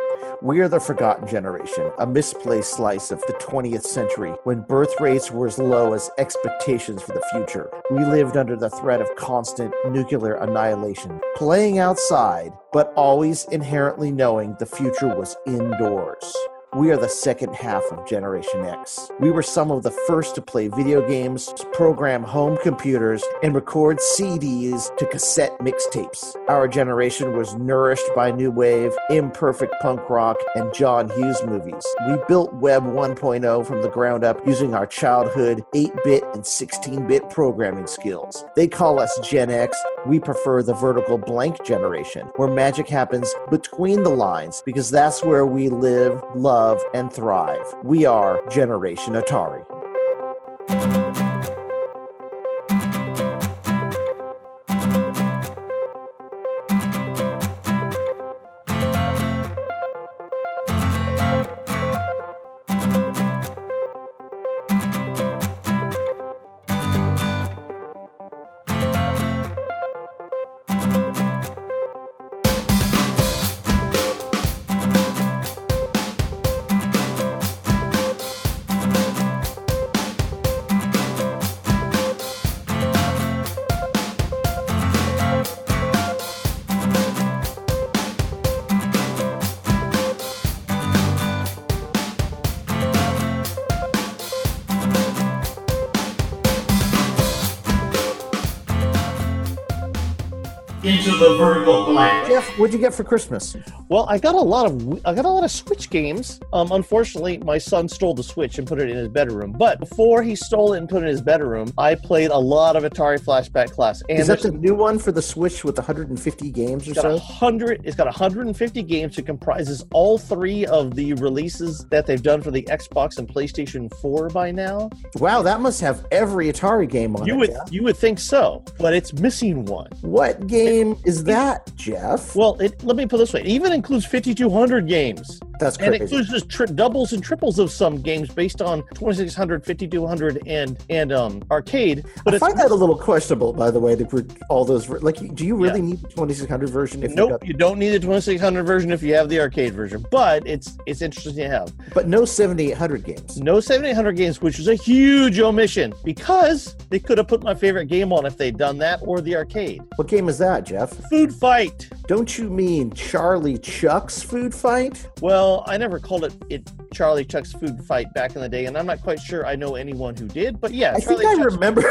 We are the forgotten generation, a misplaced slice of the 20th century when birth rates were as low as expectations for the future. We lived under the threat of constant nuclear annihilation, playing outside, but always inherently knowing the future was indoors. We are the second half of Generation X. We were some of the first to play video games, program home computers, and record CDs to cassette mixtapes. Our generation was nourished by new wave, imperfect punk rock, and John Hughes movies. We built Web 1.0 from the ground up using our childhood 8-bit and 16-bit programming skills. They call us Gen X. We prefer the vertical blank generation, where magic happens between the lines, because that's where we live, love, and thrive. We are Generation Atari. Into the vertical blank. Jeff, what'd you get for Christmas? Well, I got a lot of Switch games. Unfortunately, my son stole the Switch and put it in his bedroom. But before he stole it and put it in his bedroom, I played a lot of Atari Flashback Classic. Is that the new one for the Switch with 150 games or so? It's got 150 games. It comprises all three of the releases that they've done for the Xbox and PlayStation 4 by now. Wow, that must have every Atari game on it. You would think so, but it's missing one. What game is that, Jeff? Well, let me put it this way. It even includes 5,200 games. That's crazy. And it includes just doubles and triples of some games based on 2600, 5200, and arcade. But I find that a little questionable, by the way, to put all those. Like, do you really need the 2600 version? Nope, you don't need the 2600 version if you have the arcade version. But it's interesting to have. But no 7800 games. No 7800 games, which was a huge omission because they could have put my favorite game on if they'd done that, or the arcade. What game is that, Jeff? Food Fight. Don't you mean Charlie Chuck's Food Fight? Well, I never called it Charlie Chuck's Food Fight back in the day, and I'm not quite sure I know anyone who did, but yeah. I think I remember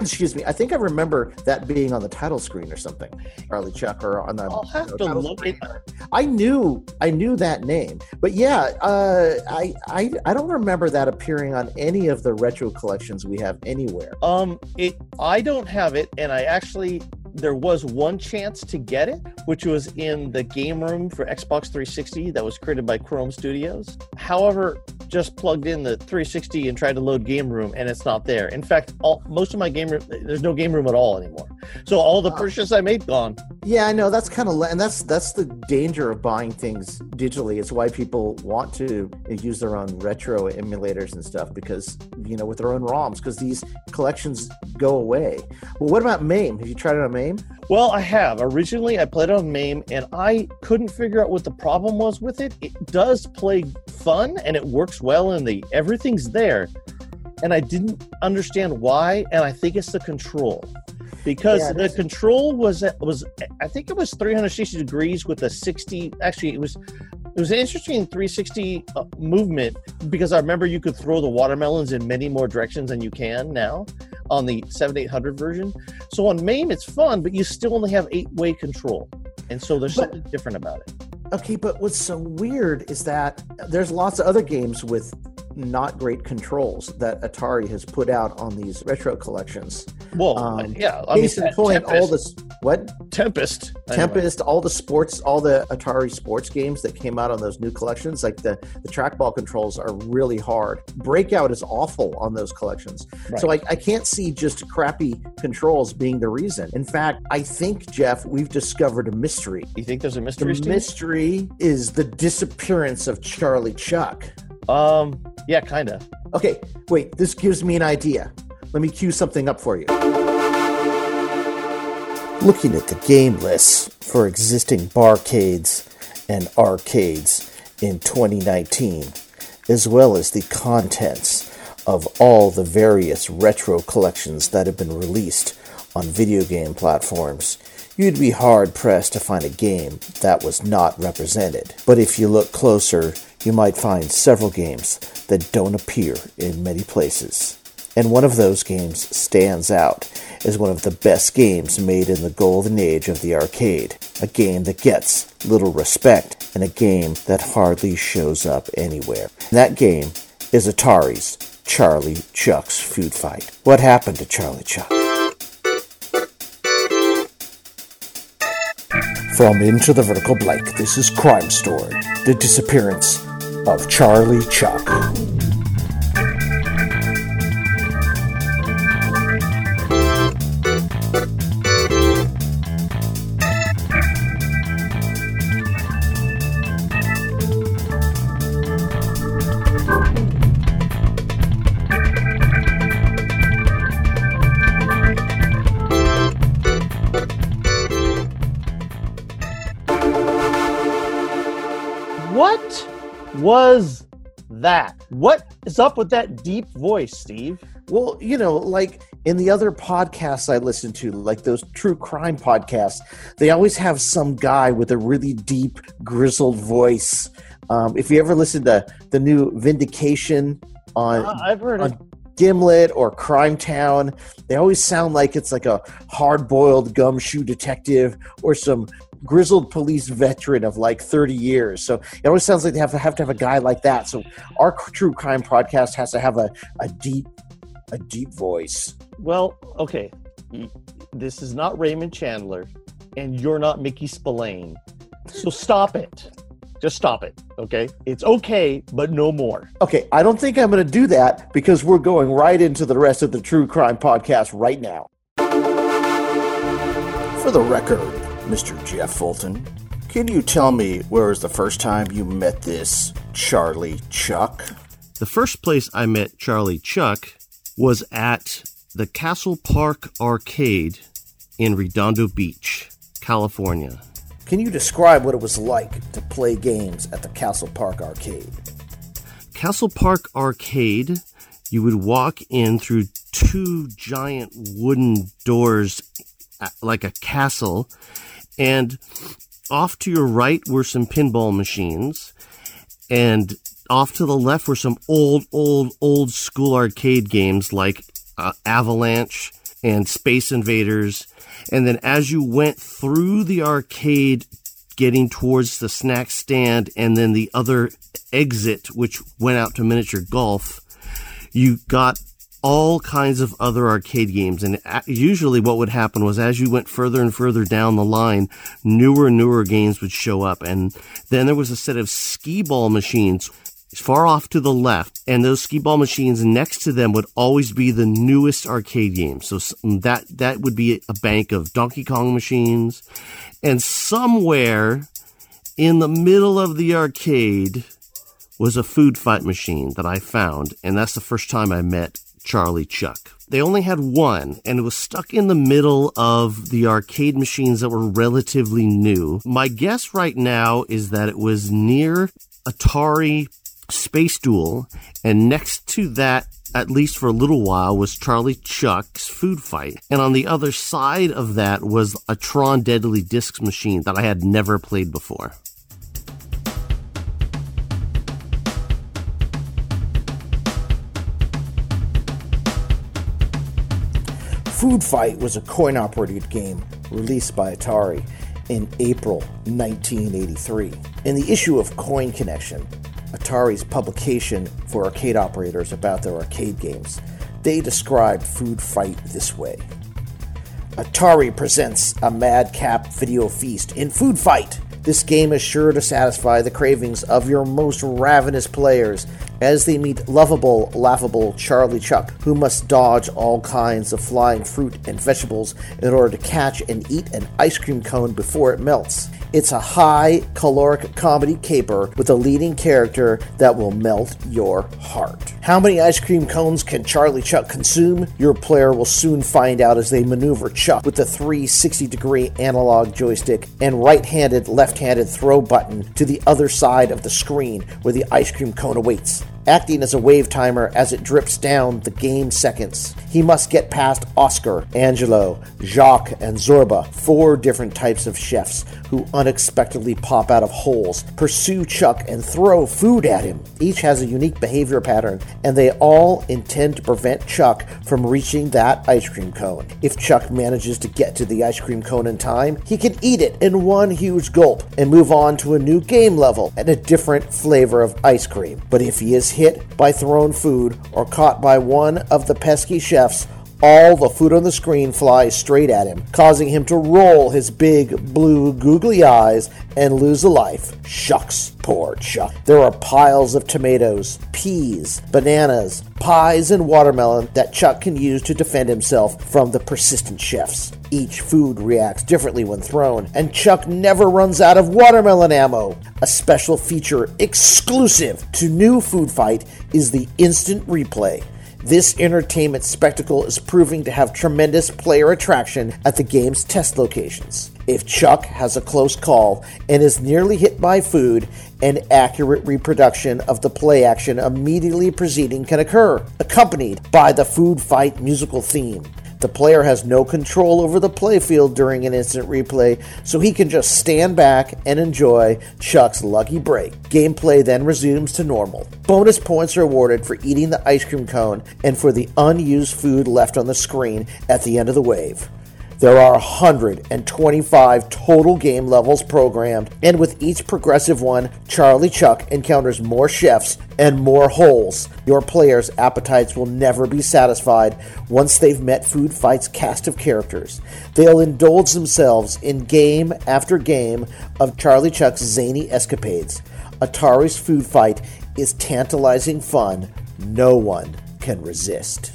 that being on the title screen or something. Charlie Chuck, or on the I'll have to look it. I knew that name, but yeah, I don't remember that appearing on any of the retro collections we have anywhere. I don't have it, and there was one chance to get it, which was in the game room for Xbox 360 that was created by Chrome Studios. However, just plugged in the 360 and tried to load game room, and it's not there. In fact, most of my game room, there's no game room at all anymore. So all the purchases I made, gone. Yeah, I know. That's kind of, and that's the danger of buying things digitally. It's why people want to use their own retro emulators and stuff, because, with their own ROMs, because these collections go away. Well, what about MAME? Have you tried it on MAME? Well, I have. Originally, I played on MAME, and I couldn't figure out what the problem was with it. It does play fun, and it works well, and everything's there. And I didn't understand why, and I think it's the control. Because the control was I think it was 360 degrees with a 60. Actually, it was an interesting 360 movement, because I remember you could throw the watermelons in many more directions than you can now on the 7800 version. So on MAME, it's fun, but you still only have 8-way control. And so there's something different about it. Okay, but what's so weird is that there's lots of other games with not great controls that Atari has put out on these retro collections. Well, yeah. Case in point, all this, what? Tempest, anyway. All the Atari sports games that came out on those new collections, like the trackball controls are really hard. Breakout is awful on those collections. Right. So I can't see just crappy controls being the reason. In fact, I think, Jeff, we've discovered a mystery. You think there's a mystery, Steve? The mystery is the disappearance of Charlie Chuck. Yeah, kind of. Okay, wait, this gives me an idea. Let me cue something up for you. Looking at the game lists for existing barcades and arcades, in 2019, as well as the contents of all the various retro collections that have been released on video game platforms, you'd be hard-pressed to find a game that was not represented. But if you look closer, you might find several games that don't appear in many places. And one of those games stands out as one of the best games made in the golden age of the arcade. A game that gets little respect, and a game that hardly shows up anywhere. And that game is Atari's Charlie Chuck's Food Fight. What happened to Charlie Chuck? From Into the Vertical Blank, this is Crime Story, the disappearance of Charlie Chuck. What was that? What is up with that deep voice, Steve? Well, you know, like in the other podcasts I listen to, like those true crime podcasts, they always have some guy with a really deep, grizzled voice. If you ever listen to the new Vindication on, I've heard on Gimlet or Crime Town, they always sound like it's like a hard-boiled gumshoe detective or some grizzled police veteran of like 30 years. So it always sounds like they have to have a guy like that. So our true crime podcast has to have a deep voice. Well, okay. This is not Raymond Chandler, and you're not Mickey Spillane. So stop it. Just stop it, okay? It's okay, but no more. Okay, I don't think I'm going to do that because we're going right into the rest of the true crime podcast right now. For the record, Mr. Jeff Fulton, can you tell me where was the first time you met this Charlie Chuck? The first place I met Charlie Chuck was at the Castle Park Arcade in Redondo Beach, California. Can you describe what it was like to play games at the Castle Park Arcade? Castle Park Arcade, you would walk in through two giant wooden doors like a castle, and off to your right were some pinball machines, and off to the left were some old school arcade games like Avalanche and Space Invaders. And then as you went through the arcade, getting towards the snack stand and then the other exit, which went out to miniature golf, you got all kinds of other arcade games. And usually what would happen was as you went further and further down the line, newer and newer games would show up. And then there was a set of skee-ball machines far off to the left, and those skee-ball machines next to them would always be the newest arcade games. So that would be a bank of Donkey Kong machines. And somewhere in the middle of the arcade was a food fight machine that I found, and that's the first time I met Charlie Chuck. They only had one, and it was stuck in the middle of the arcade machines that were relatively new. My guess right now is that it was near Atari Space Duel, and next to that, at least for a little while, was Charlie Chuck's Food Fight. And on the other side of that was a Tron Deadly Discs machine that I had never played before. Food Fight was a coin-operated game released by Atari in April 1983. In the issue of Coin Connection, Atari's publication for arcade operators about their arcade games, they described Food Fight this way. Atari presents a madcap video feast in Food Fight. This game is sure to satisfy the cravings of your most ravenous players as they meet lovable, laughable Charlie Chuck, who must dodge all kinds of flying fruit and vegetables in order to catch and eat an ice cream cone before it melts. It's a high caloric comedy caper with a leading character that will melt your heart. How many ice cream cones can Charlie Chuck consume? Your player will soon find out as they maneuver Chuck with the 360-degree analog joystick and right-handed, left-handed throw button to the other side of the screen where the ice cream cone awaits, acting as a wave timer as it drips down the game seconds. He must get past Oscar, Angelo, Jacques, and Zorba, 4 different types of chefs who unexpectedly pop out of holes, pursue Chuck, and throw food at him. Each has a unique behavior pattern, and they all intend to prevent Chuck from reaching that ice cream cone. If Chuck manages to get to the ice cream cone in time, he can eat it in one huge gulp and move on to a new game level and a different flavor of ice cream. But if he is hit by thrown food or caught by one of the pesky chefs, all the food on the screen flies straight at him, causing him to roll his big, blue, googly eyes and lose a life. Shucks, poor Chuck. There are piles of tomatoes, peas, bananas, pies, and watermelon that Chuck can use to defend himself from the persistent chefs. Each food reacts differently when thrown, and Chuck never runs out of watermelon ammo. A special feature exclusive to New Food Fight is the instant replay. This entertainment spectacle is proving to have tremendous player attraction at the game's test locations. If Chuck has a close call and is nearly hit by food, an accurate reproduction of the play action immediately preceding can occur, accompanied by the Food Fight musical theme. The player has no control over the playfield during an instant replay, so he can just stand back and enjoy Chuck's lucky break. Gameplay then resumes to normal. Bonus points are awarded for eating the ice cream cone and for the unused food left on the screen at the end of the wave. There are 125 total game levels programmed, and with each progressive one, Charlie Chuck encounters more chefs and more holes. Your players' appetites will never be satisfied once they've met Food Fight's cast of characters. They'll indulge themselves in game after game of Charlie Chuck's zany escapades. Atari's Food Fight is tantalizing fun no one can resist.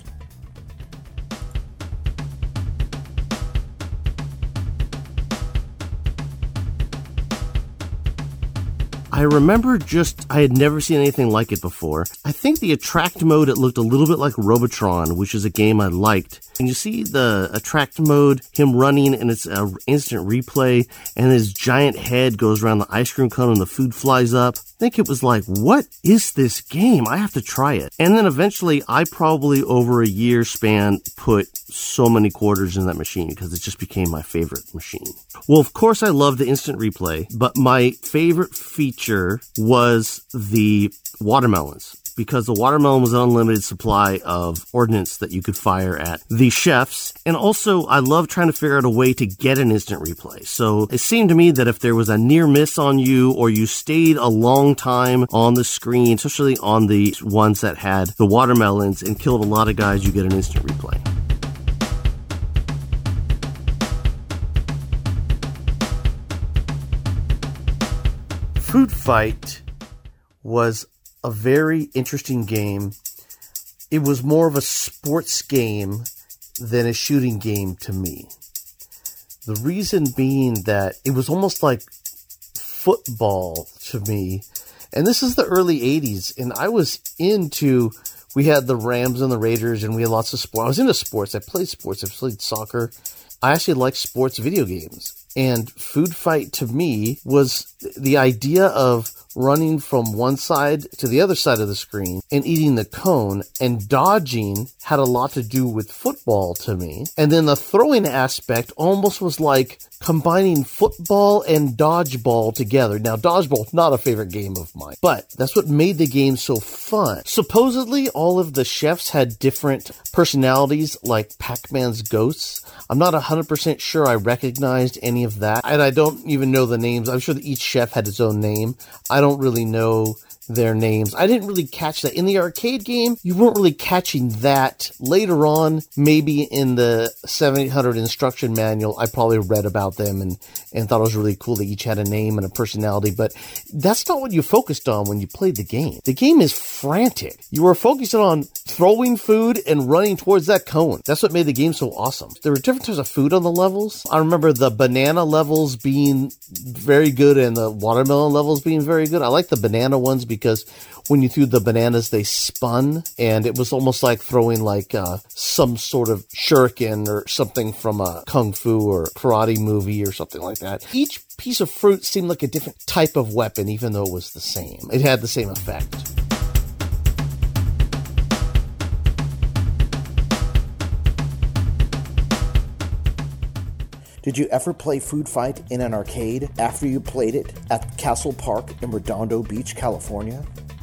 I remember I had never seen anything like it before. I think the attract mode, it looked a little bit like Robotron, which is a game I liked. And you see the attract mode, him running, and it's an instant replay, and his giant head goes around the ice cream cone and the food flies up. I think it was like, what is this game? I have to try it. And then eventually, I probably over a year span put so many quarters in that machine because it just became my favorite machine. Well, of course, I love the instant replay, but my favorite feature was the watermelons, because the watermelon was an unlimited supply of ordnance that you could fire at the chefs. And also, I love trying to figure out a way to get an instant replay. So it seemed to me that if there was a near miss on you, or you stayed a long time on the screen, especially on the ones that had the watermelons and killed a lot of guys, you get an instant replay. Food Fight was a very interesting game. It was more of a sports game than a shooting game to me. The reason being that it was almost like football to me. And this is the early 80s, and I was we had the Rams and the Raiders, and we had lots of sports. I was into sports. I played sports. I played soccer. I actually liked sports video games. And Food Fight to me was the idea of running from one side to the other side of the screen and eating the cone, and dodging had a lot to do with football to me. And then the throwing aspect almost was like combining football and dodgeball together. Now, dodgeball, not a favorite game of mine, but that's what made the game so fun. Supposedly, all of the chefs had different personalities, like Pac-Man's ghosts. I'm not 100% sure I recognized any of that, and I don't even know the names. I'm sure that each chef had his own name. I don't don't really know their names. I didn't really catch that. In the arcade game, you weren't really catching that. Later on, maybe in the 7800 instruction manual, I probably read about them and thought it was really cool. They each had a name and a personality, but that's not what you focused on when you played the game. The game is frantic. You were focused on throwing food and running towards that cone. That's what made the game so awesome. There were different types of food on the levels. I remember the banana levels being very good and the watermelon levels being very good. I like the banana ones because when you threw the bananas, they spun, and it was almost like throwing like some sort of shuriken or something from a kung fu or karate movie or something like that. Each piece of fruit seemed like a different type of weapon, even though it was the same. It had the same effect. Did you ever play Food Fight in an arcade after you played it at Castle Park in Redondo Beach, California?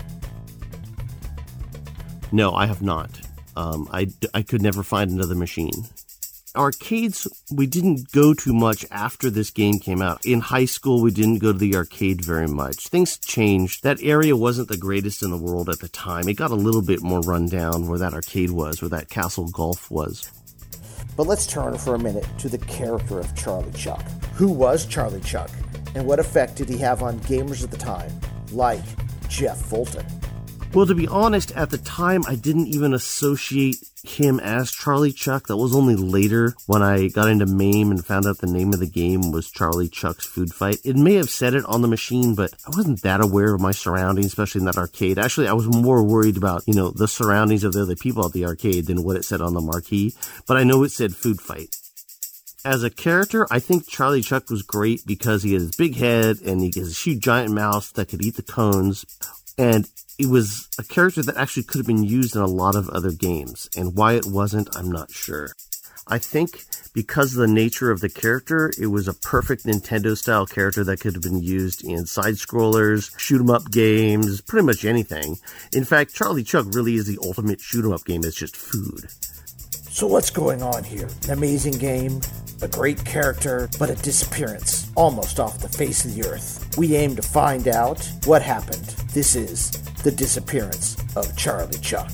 No, I have not. I could never find another machine. Arcades, we didn't go to much after this game came out. In high school, we didn't go to the arcade very much. Things changed. That area wasn't the greatest in the world at the time. It got a little bit more run down where that arcade was, where that Castle Golf was. But let's turn for a minute to the character of Charlie Chuck. Who was Charlie Chuck? And what effect did he have on gamers at the time, like Jeff Fulton? Well, to be honest, at the time, I didn't even associate him as Charlie Chuck. That was only later when I got into MAME and found out the name of the game was Charlie Chuck's Food Fight. It may have said it on the machine, but I wasn't that aware of my surroundings, especially in that arcade. Actually, I was more worried about, the surroundings of the other people at the arcade than what it said on the marquee. But I know it said Food Fight. As a character, I think Charlie Chuck was great because he had his big head and he has a huge giant mouth that could eat the cones. And it was a character that actually could have been used in a lot of other games. And why it wasn't, I'm not sure. I think because of the nature of the character, it was a perfect Nintendo-style character that could have been used in side-scrollers, shoot-'em-up games, pretty much anything. In fact, Charlie Chuck really is the ultimate shoot-'em-up game. It's just food. So what's going on here? An amazing game, a great character, but a disappearance, almost off the face of the earth. We aim to find out what happened. This is the disappearance of Charlie Chuck.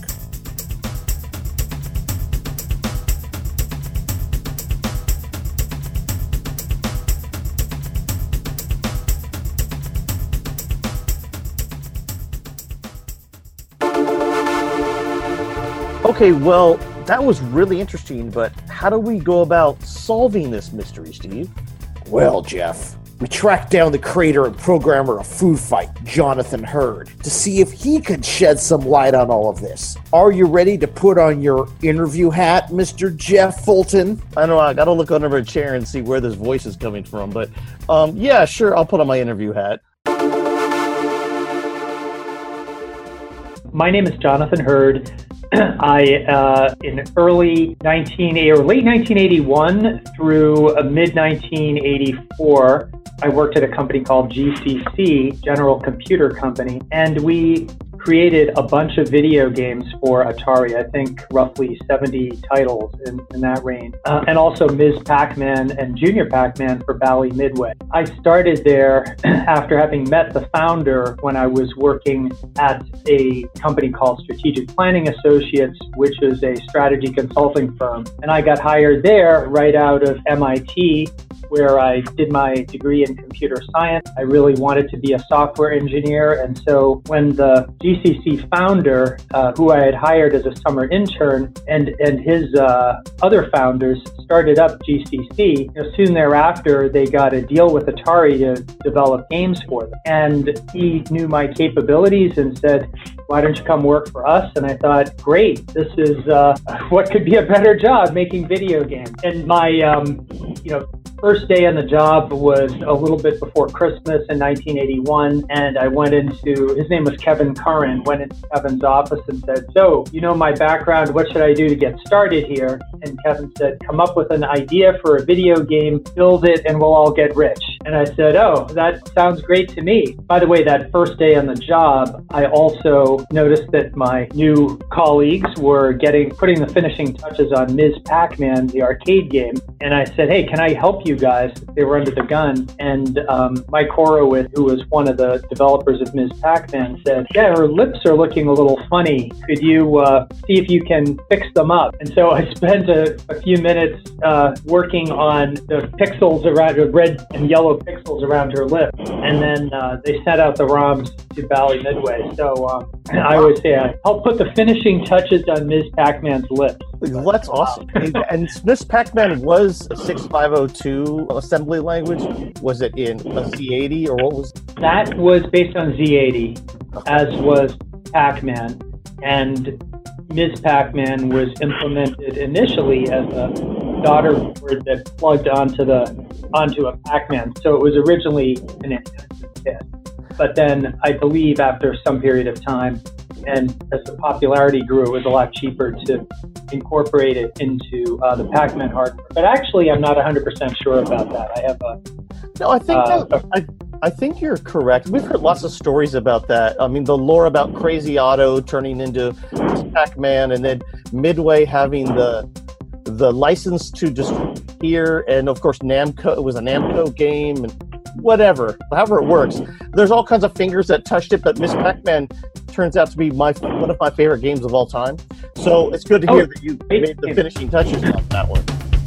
Okay, well, that was really interesting, but how do we go about solving this mystery, Steve? Well, Jeff, we tracked down the creator and programmer of Food Fight, Jonathan Hurd, to see if he could shed some light on all of this. Are you ready to put on your interview hat, Mr. Jeff Fulton? I know, I gotta look under a chair and see where this voice is coming from, but yeah, sure, I'll put on my interview hat. My name is Jonathan Hurd. In late 1981 through mid 1984, I worked at a company called GCC, General Computer Company, and we created a bunch of video games for Atari, I think roughly 70 titles in that range, and also Ms. Pac-Man and Junior Pac-Man for Bally Midway. I started there after having met the founder when I was working at a company called Strategic Planning Associates, which is a strategy consulting firm. And I got hired there right out of MIT, where I did my degree in computer science. I really wanted to be a software engineer. And so when the GCC founder, who I had hired as a summer intern, and his other founders started up GCC, soon thereafter, they got a deal with Atari to develop games for them. And he knew my capabilities and said, why don't you come work for us? And I thought, great, this is what could be a better job, making video games. And my, first day on the job was a little bit before Christmas in 1981, and I went into, his name was Kevin Curran, went into Kevin's office and said, so, my background, what should I do to get started here? And Kevin said, come up with an idea for a video game, build it, and we'll all get rich. And I said, oh, that sounds great to me. By the way, that first day on the job, I also noticed that my new colleagues were putting the finishing touches on Ms. Pac-Man, the arcade game. And I said, hey, can I help you guys? They were under the gun. And Mike Horowitz, who was one of the developers of Ms. Pac-Man, said, yeah, her lips are looking a little funny. Could you see if you can fix them up? And so I spent a few minutes working on the pixels around the red and yellow pixels around her lip. And then they sent out the ROMs to Bally Midway. So I always say I helped put the finishing touches on Ms. Pac-Man's lips. Well, that's awesome. And Ms. Pac-Man was a 6502 assembly language. Was it in a Z80 or what was? That was based on Z80, as was Pac-Man. And Ms. Pac-Man was implemented initially as a daughter board that plugged onto a Pac-Man. So it was originally an intensive kit. But then I believe after some period of time, and as the popularity grew, it was a lot cheaper to incorporate it into the Pac-Man hardware. But actually, I'm not 100% sure about that. I have a... No, I think you're correct. We've heard lots of stories about that. I mean, the lore about Crazy Otto turning into Pac-Man, and then Midway having the license to distribute here, and of course Namco. It was a Namco game, and however it works. There's all kinds of fingers that touched it, but Miss Pac-Man turns out to be one of my favorite games of all time. So it's good to hear that you made the finishing touches on that one.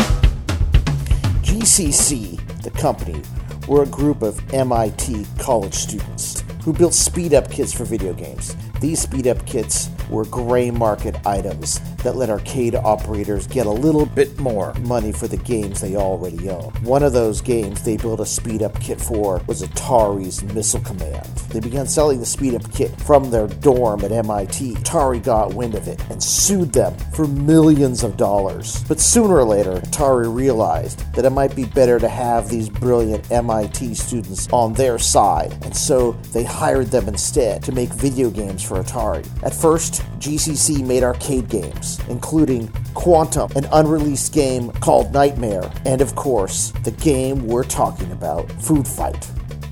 GCC, the company, were a group of MIT college students who built speed-up kits for video games. These speed-up kits were gray market items that let arcade operators get a little bit more money for the games they already own. One of those games they built a speed-up kit for was Atari's Missile Command. They began selling the speed-up kit from their dorm at MIT. Atari got wind of it and sued them for millions of dollars. But sooner or later, Atari realized that it might be better to have these brilliant MIT students on their side, and so they hired them instead to make video games for Atari. At first, GCC made arcade games, including Quantum, an unreleased game called Nightmare, and of course, the game we're talking about, Food Fight.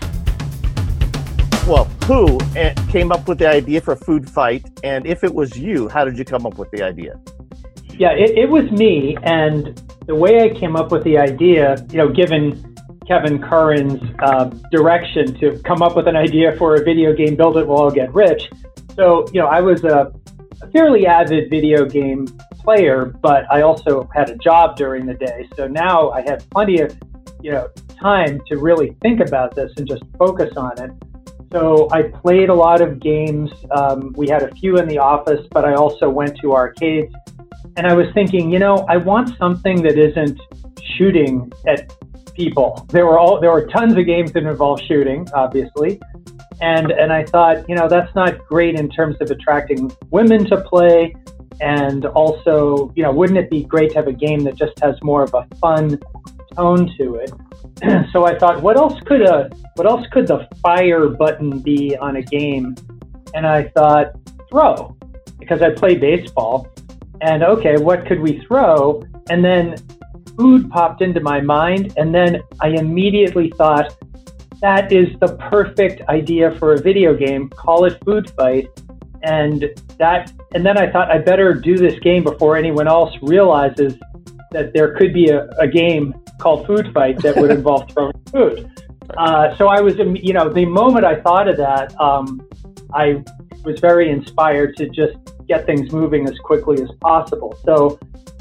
Well, who came up with the idea for Food Fight, and if it was you, how did you come up with the idea? Yeah, it was me, and the way I came up with the idea, given Kevin Curran's direction to come up with an idea for a video game, build it, we'll all get rich. So, I was a fairly avid video game player, but I also had a job during the day. So now I had plenty of, time to really think about this and just focus on it. So I played a lot of games. We had a few in the office, but I also went to arcades. And I was thinking, I want something that isn't shooting at people. There were tons of games that involve shooting, obviously. And I thought, that's not great in terms of attracting women to play. And also, wouldn't it be great to have a game that just has more of a fun tone to it? So I thought, what else could the fire button be on a game? And I thought, throw, because I play baseball. And okay, what could we throw? And then food popped into my mind. And then I immediately thought, that is the perfect idea for a video game. Call it Food Fight. And then I thought I better do this game before anyone else realizes that there could be a game called Food Fight that would involve throwing food. So I was, the moment I thought of that, I was very inspired to just get things moving as quickly as possible. So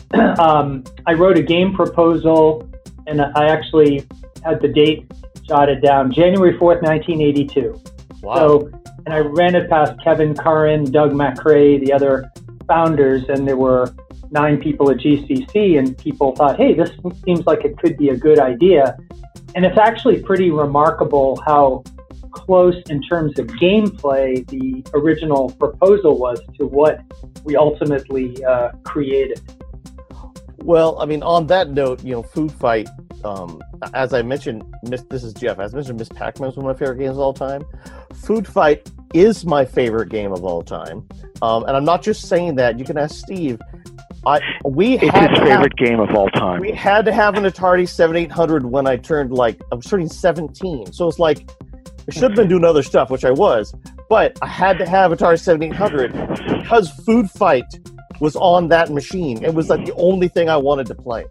I wrote a game proposal, and I actually had the date jotted down, January 4th, 1982. Wow. So, and I ran it past Kevin Curran, Doug McRae, the other founders, and there were 9 people at GCC, and people thought, hey, this seems like it could be a good idea. And it's actually pretty remarkable how close in terms of gameplay the original proposal was to what we ultimately created. Well, I mean, on that note, Food Fight, as I mentioned, this is Jeff, as I mentioned, Miss Pac-Man is one of my favorite games of all time. Food Fight is my favorite game of all time. And I'm not just saying that. You can ask Steve. It's his favorite game of all time. We had to have an Atari 7800 when I was turning 17. So it's like, I should have been doing other stuff, which I was, but I had to have Atari 7800 because Food Fight was on that machine. It was like the only thing I wanted to play.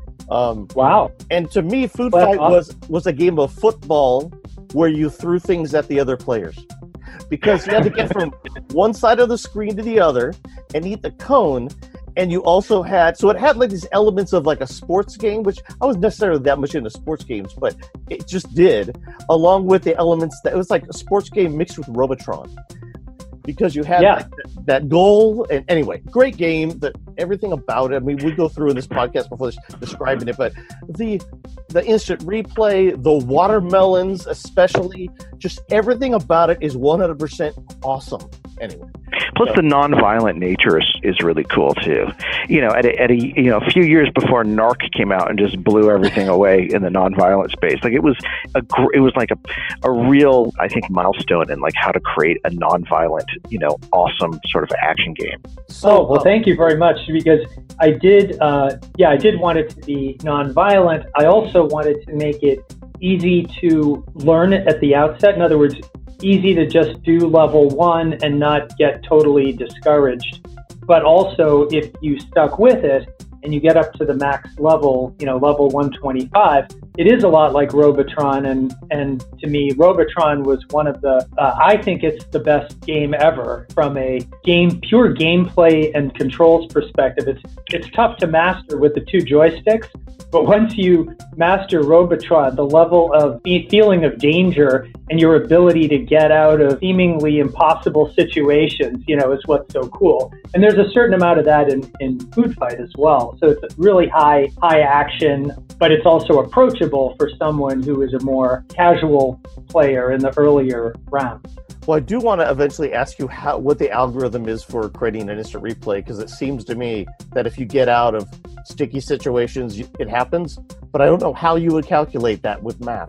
Wow. And to me, Food Fight was a game of football where you threw things at the other players. Because you had to get from one side of the screen to the other and eat the cone. And you also had, so it had like these elements of like a sports game, which I wasn't necessarily that much into sports games, but it just did, along with the elements that it was like a sports game mixed with Robotron. Because you had like that goal, and anyway, great game. Everything about it. I mean, we go through in this podcast before describing it, but the instant replay, the watermelons, especially, just everything about it is 100% awesome. Anyway. Plus, the non-violent nature is really cool too. You know, at a few years before Narc came out and just blew everything away in the non-violent space, like it was like a real, I think, milestone in like how to create a non-violent, awesome sort of action game. So, well, thank you very much, because I did want it to be non-violent. I also wanted to make it easy to learn at the outset. In other words, easy to just do level 1 and not get totally discouraged. But also, if you stuck with it and you get up to the max level, level 125, it is a lot like Robotron. And to me, Robotron was one of the, I think it's the best game ever from a pure gameplay and controls perspective. It's tough to master with the 2 joysticks. But once you master Robotron, the level of feeling of danger and your ability to get out of seemingly impossible situations, is what's so cool. And there's a certain amount of that in Food Fight as well. So it's really high action, but it's also approachable for someone who is a more casual player in the earlier rounds. Well, I do want to eventually ask you what the algorithm is for creating an instant replay, because it seems to me that if you get out of sticky situations, it happens. But I don't know how you would calculate that with math.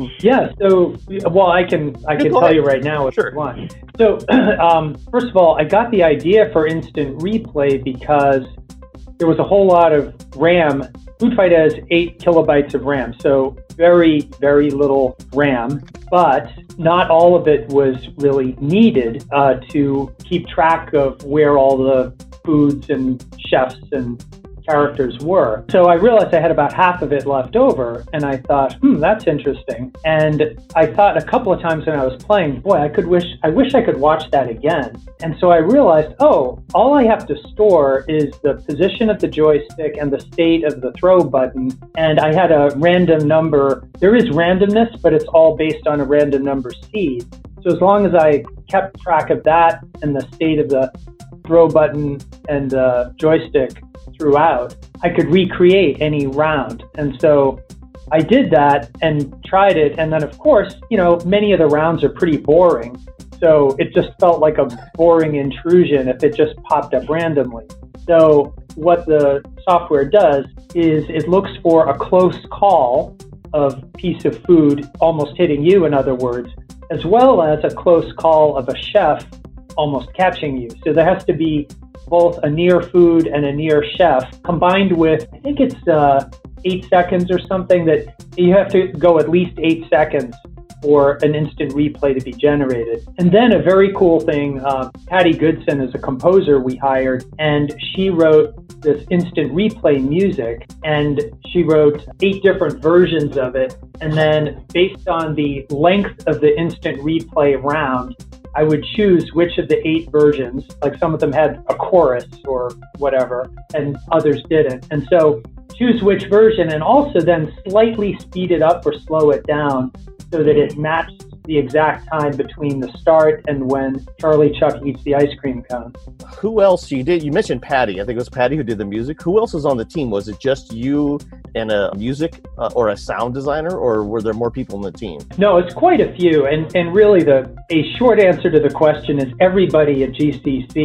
I can tell you right now if you want. So, first of all, I got the idea for instant replay because there was a whole lot of RAM. Food Fight has 8 kilobytes of RAM, so very, very little RAM, but not all of it was really needed to keep track of where all the foods and chefs and characters were. So I realized I had about half of it left over, and I thought, that's interesting. And I thought a couple of times when I was playing, boy, I wish I could watch that again. And so I realized, all I have to store is the position of the joystick and the state of the throw button. And I had a random number. There is randomness, but it's all based on a random number seed. So as long as I kept track of that and the state of the throw button and the joystick throughout, I could recreate any round. And so I did that and tried it. And then, of course, many of the rounds are pretty boring. So it just felt like a boring intrusion if it just popped up randomly. So what the software does is it looks for a close call of piece of food almost hitting you, in other words, as well as a close call of a chef almost catching you. So there has to be both a near food and a near chef combined with, I think it's 8 seconds or something, that you have to go at least 8 seconds for an instant replay to be generated. And then a very cool thing, Patty Goodson is a composer we hired, and she wrote this instant replay music, and she wrote 8 different versions of it. And then based on the length of the instant replay round, I would choose which of the 8 versions, like some of them had a chorus or whatever, and others didn't. And so choose which version and also then slightly speed it up or slow it down so that it matched the exact time between the start and when Charlie Chuck eats the ice cream cone. Who else you mentioned Patty. I think it was Patty who did the music. Who else was on the team? Was it just you and a music or a sound designer, or were there more people on the team? No, it's quite a few. And really a short answer to the question is everybody at GCC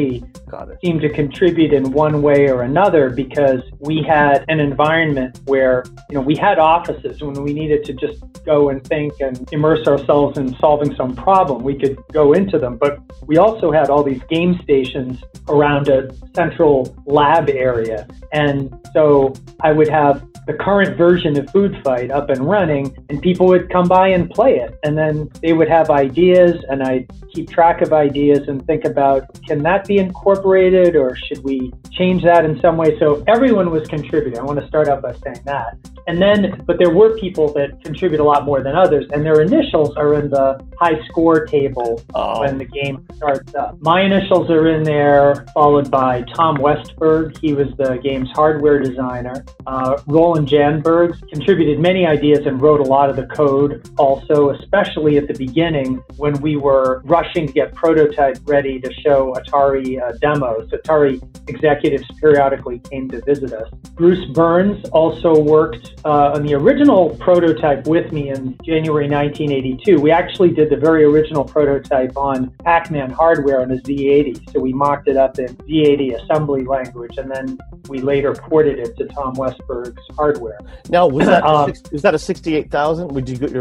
Got it. seemed to contribute in one way or another, because we had an environment where, we had offices when we needed to just go and think and immerse ourselves in solving some problem. We could go into them, but we also had all these game stations around a central lab area. And so I would have the current version of Food Fight up and running, and people would come by and play it. And then they would have ideas, and I'd keep track of ideas and think about, can that be incorporated, or should we change that in some way? So everyone was contributing. I want to start out by saying that. And then, but there were people that contribute a lot more than others, and their initials are in the high score table when the game starts up. My initials are in there, followed by Tom Westberg. He was the game's hardware designer. Roland Janberg contributed many ideas and wrote a lot of the code also, especially at the beginning when we were rushing to get prototype ready to show Atari demos. Atari executives periodically came to visit us. Bruce Burns also worked on the original prototype with me in January 1982. We actually did the very original prototype on Pac-Man hardware on a Z80. So we mocked it up in Z80 assembly language, and then we later ported it to Tom Westberg's hardware. Now, was that a 68,000?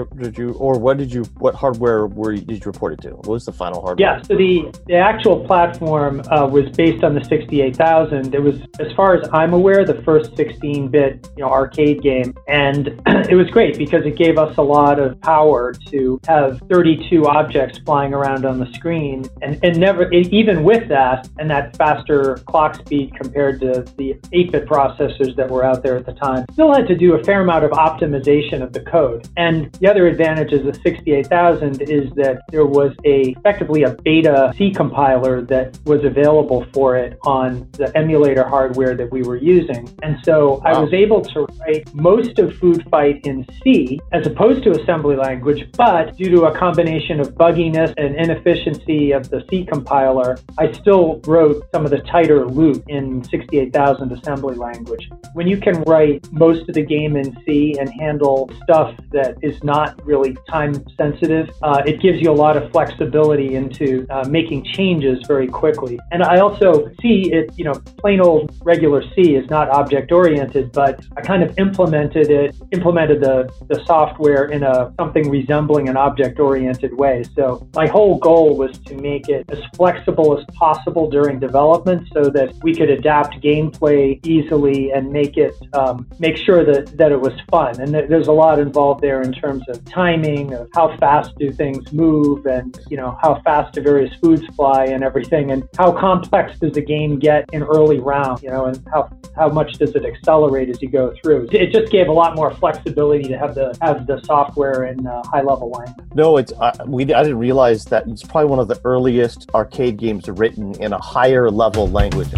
What hardware did you report it to? What was the final hardware? Yeah, so the actual platform was based on the 68,000. It was, as far as I'm aware, the first 16-bit arcade game, and it was great because it gave us a lot of power to have 32 objects flying around on the screen, and even with that and that faster clock speed compared to the 8-bit processors that were out there at the time, still had to do a fair amount of optimization of the code. And the other advantage of the 68,000 is that there was effectively a beta C compiler that was available for it on the emulator hardware that we were using. And so I was able to write most of Food Fight in C as opposed to assembly language, but due to a combination of bugginess and inefficiency of the C compiler, I still wrote some of the tighter loop in 68,000 assembly language. When you can write most of the game in C and handle stuff that is not really time sensitive, it gives you a lot of flexibility into making changes very quickly. And I also see it, plain old regular C is not object oriented, but I kind of implemented the software in something resembling an object oriented way. So my whole goal was to make it as flexible as possible during development so that we could adapt gameplay easily and make sure that it was fun. And there's a lot involved there in terms of timing, of how fast do things move, and how fast do various foods fly and everything, and how complex does the game get in early round, and how much does it accelerate as you go through. It just gave a lot more flexibility to have the software in high level language. No, I didn't realize that it's probably one of the earliest arcade games written in a higher level language.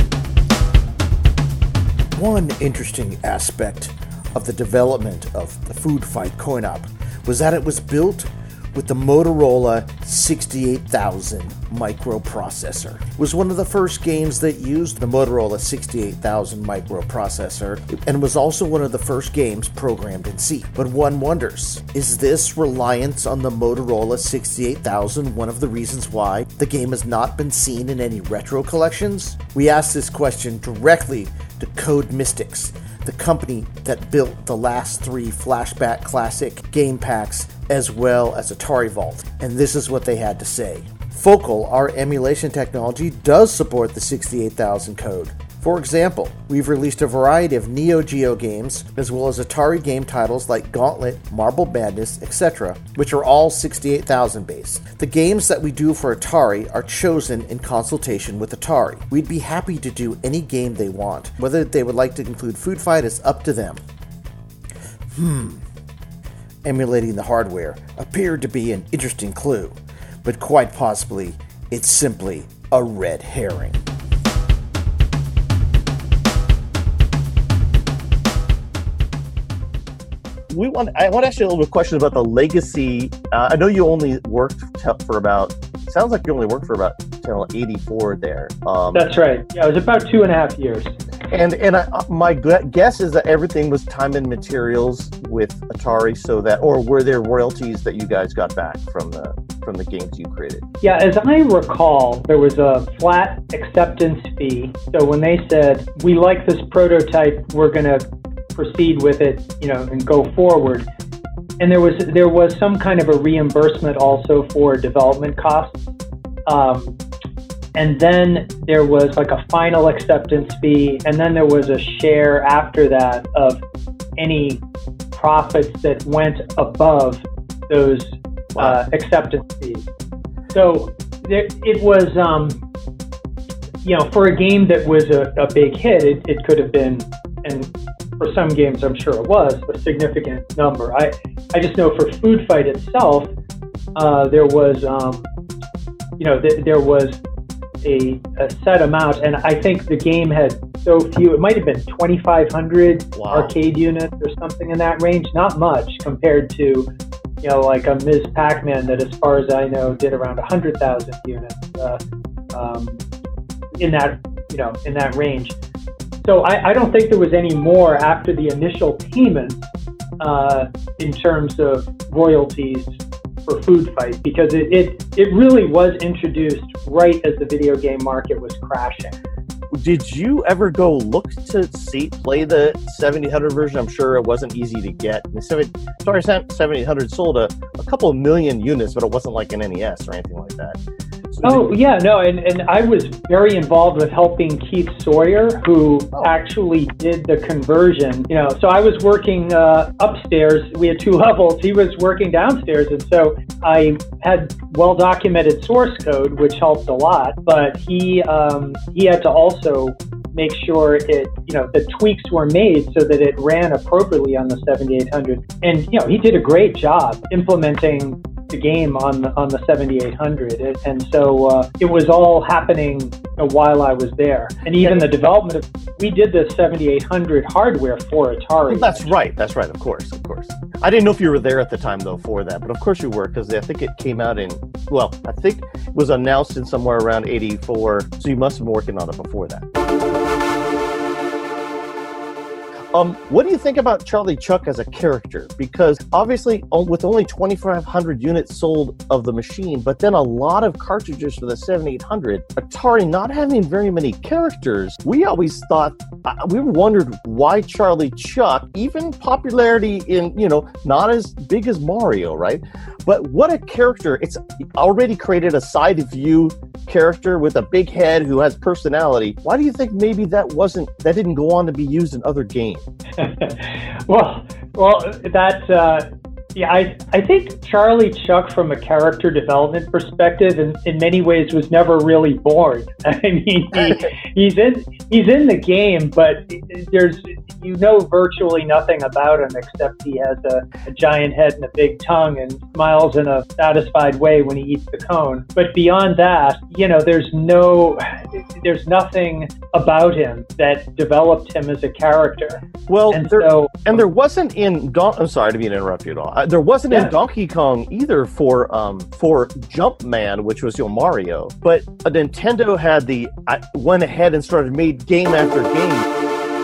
One interesting aspect of the development of the Food Fight coin-op was that it was built with the Motorola 68000 microprocessor. It was one of the first games that used the Motorola 68000 microprocessor, and was also one of the first games programmed in C. But one wonders, is this reliance on the Motorola 68000 one of the reasons why the game has not been seen in any retro collections? We asked this question directly to Code Mystics, the company that built the last 3 Flashback Classic game packs as well as Atari Vault, and this is what they had to say. Focal, our emulation technology, does support the 68000 code. For example, we've released a variety of Neo Geo games, as well as Atari game titles like Gauntlet, Marble Madness, etc., which are all 68000 based. The games that we do for Atari are chosen in consultation with Atari. We'd be happy to do any game they want. Whether they would like to include Food Fight is up to them. Emulating the hardware appeared to be an interesting clue, but quite possibly it's simply a red herring. I want to ask you a little bit of question about the legacy. I know you only worked for about, sounds like you only worked for about until 84 there. That's right. Yeah, it was about 2.5 years. And my guess is that everything was time and materials with Atari, or were there royalties that you guys got back from the from the games you created? Yeah, as I recall, there was a flat acceptance fee. So when they said, we like this prototype, we're going to proceed with it, and go forward. And there was some kind of a reimbursement also for development costs. And then there was like a final acceptance fee, and then there was a share after that of any profits that went above those acceptance fees. So it was, for a game that was a big hit, it could have been, and for some games I'm sure it was, a significant number. I just know for Food Fight itself, there was, there was a set amount, and I think the game had so few, it might have been 2,500 arcade units or something in that range, not much compared to, like a Ms. Pac-Man that, as far as I know, did around 100,000 units in that range. So I don't think there was any more after the initial payments in terms of royalties for Food Fight, because it really was introduced right as the video game market was crashing. Did you ever go look to play the 7800 version? I'm sure it wasn't easy to get. The 7800 sold a couple of million units, but it wasn't like an NES or anything like that. And I was very involved with helping Keith Sawyer, who actually did the conversion. So I was working upstairs. We had 2 levels. He was working downstairs, and so I had well-documented source code, which helped a lot. But he had to also make sure the tweaks were made so that it ran appropriately on the 7800. And he did a great job implementing the game on the 7800, and so it was all happening while I was there. And even the development we did the 7800 hardware for Atari. That's right. Of course. I didn't know if you were there at the time though for that, but of course you were, because I think it came out I think it was announced in somewhere around 84, so you must have been working on it before that. What do you think about Charlie Chuck as a character? Because obviously, with only 2,500 units sold of the machine, but then a lot of cartridges for the 7800, Atari not having very many characters, we always thought, we wondered why Charlie Chuck, even popularity in, not as big as Mario, right? But what a character. It's already created a side view character with a big head who has personality. Why do you think maybe that didn't go on to be used in other games? Well, that's I think Charlie Chuck, from a character development perspective, in many ways was never really born. I mean, he's in the game, but there's virtually nothing about him except he has a giant head and a big tongue and smiles in a satisfied way when he eats the cone. But beyond that, there's nothing about him that developed him as a character. Well, there wasn't in I'm sorry to interrupt you at all. There wasn't in Donkey Kong either for Jumpman, which was Mario. But Nintendo went ahead and made game after game.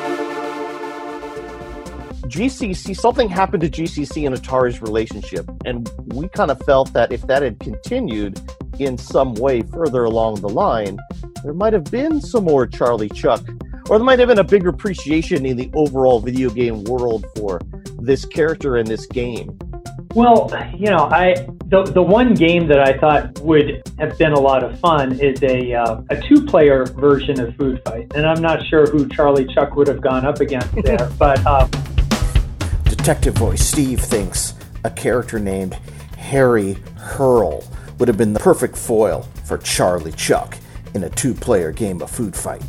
GCC, something happened to GCC and Atari's relationship, and we kind of felt that if that had continued in some way further along the line, there might have been some more Charlie Chuck, or there might have been a bigger appreciation in the overall video game world for this character in this game. Well, the one game that I thought would have been a lot of fun is a 2-player version of Food Fight, and I'm not sure who Charlie Chuck would have gone up against there, but Detective Voice Steve thinks a character named Harry Hurl would have been the perfect foil for Charlie Chuck in a 2-player game of Food Fight.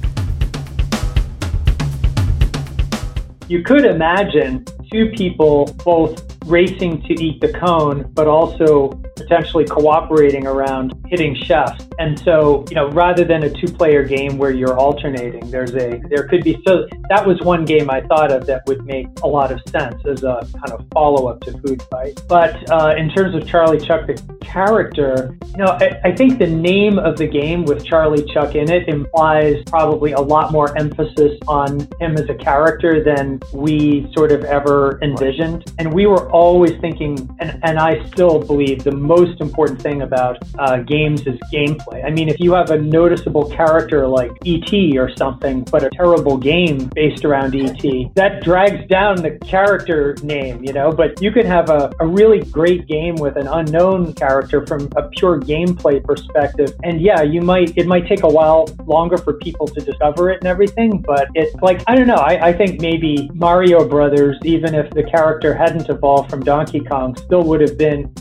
You could imagine 2 people both racing to eat the cone, but also potentially cooperating around hitting chefs. And so, rather than a 2-player game where you're alternating, there could be, so that was one game I thought of that would make a lot of sense as a kind of follow-up to Food Fight. But in terms of Charlie Chuck, the character, I think the name of the game with Charlie Chuck in it implies probably a lot more emphasis on him as a character than we sort of ever envisioned. And we were always thinking, and I still believe, the most important thing about games is gameplay. I mean, if you have a noticeable character like E.T. or something, but a terrible game based around E.T., that drags down the character name, you know, but you could have a really great game with an unknown character from a pure gameplay perspective. And yeah, it might take a while longer for people to discover it and everything, but it's like, I don't know, I think maybe Mario Brothers, even if the character hadn't evolved from Donkey Kong, still would have been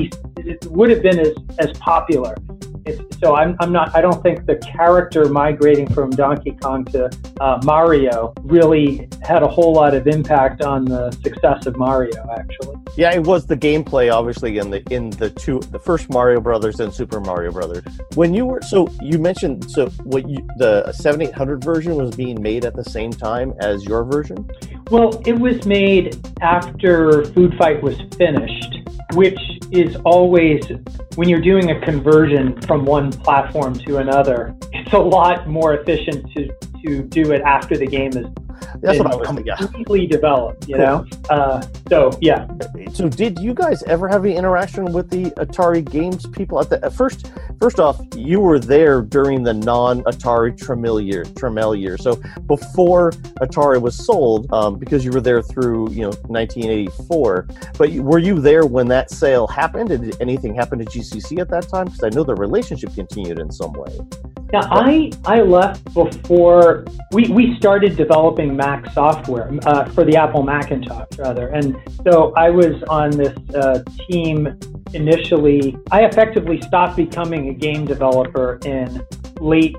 as popular. So I don't think the character migrating from Donkey Kong to Mario really had a whole lot of impact on the success of Mario, actually. Yeah, it was the gameplay, obviously, in the first Mario Brothers and Super Mario Brothers. You mentioned the 7800 version was being made at the same time as your version? Well, it was made after Food Fight was finished, which is always, when you're doing a conversion from one platform to another, it's a lot more efficient to do it after the game is completely developed, you know? So, yeah. So did you guys ever have any interaction with the Atari games people? First off, you were there during the non-Atari Tramiel year. So before Atari was sold, because you were there through 1984. But were you there when that sale happened? Did anything happen to GCC at that time? Because I know the relationship continued in some way. Yeah, I left before we started developing Mac software for the Apple Macintosh, rather. And so I was on this team initially. I effectively stopped becoming a game developer in late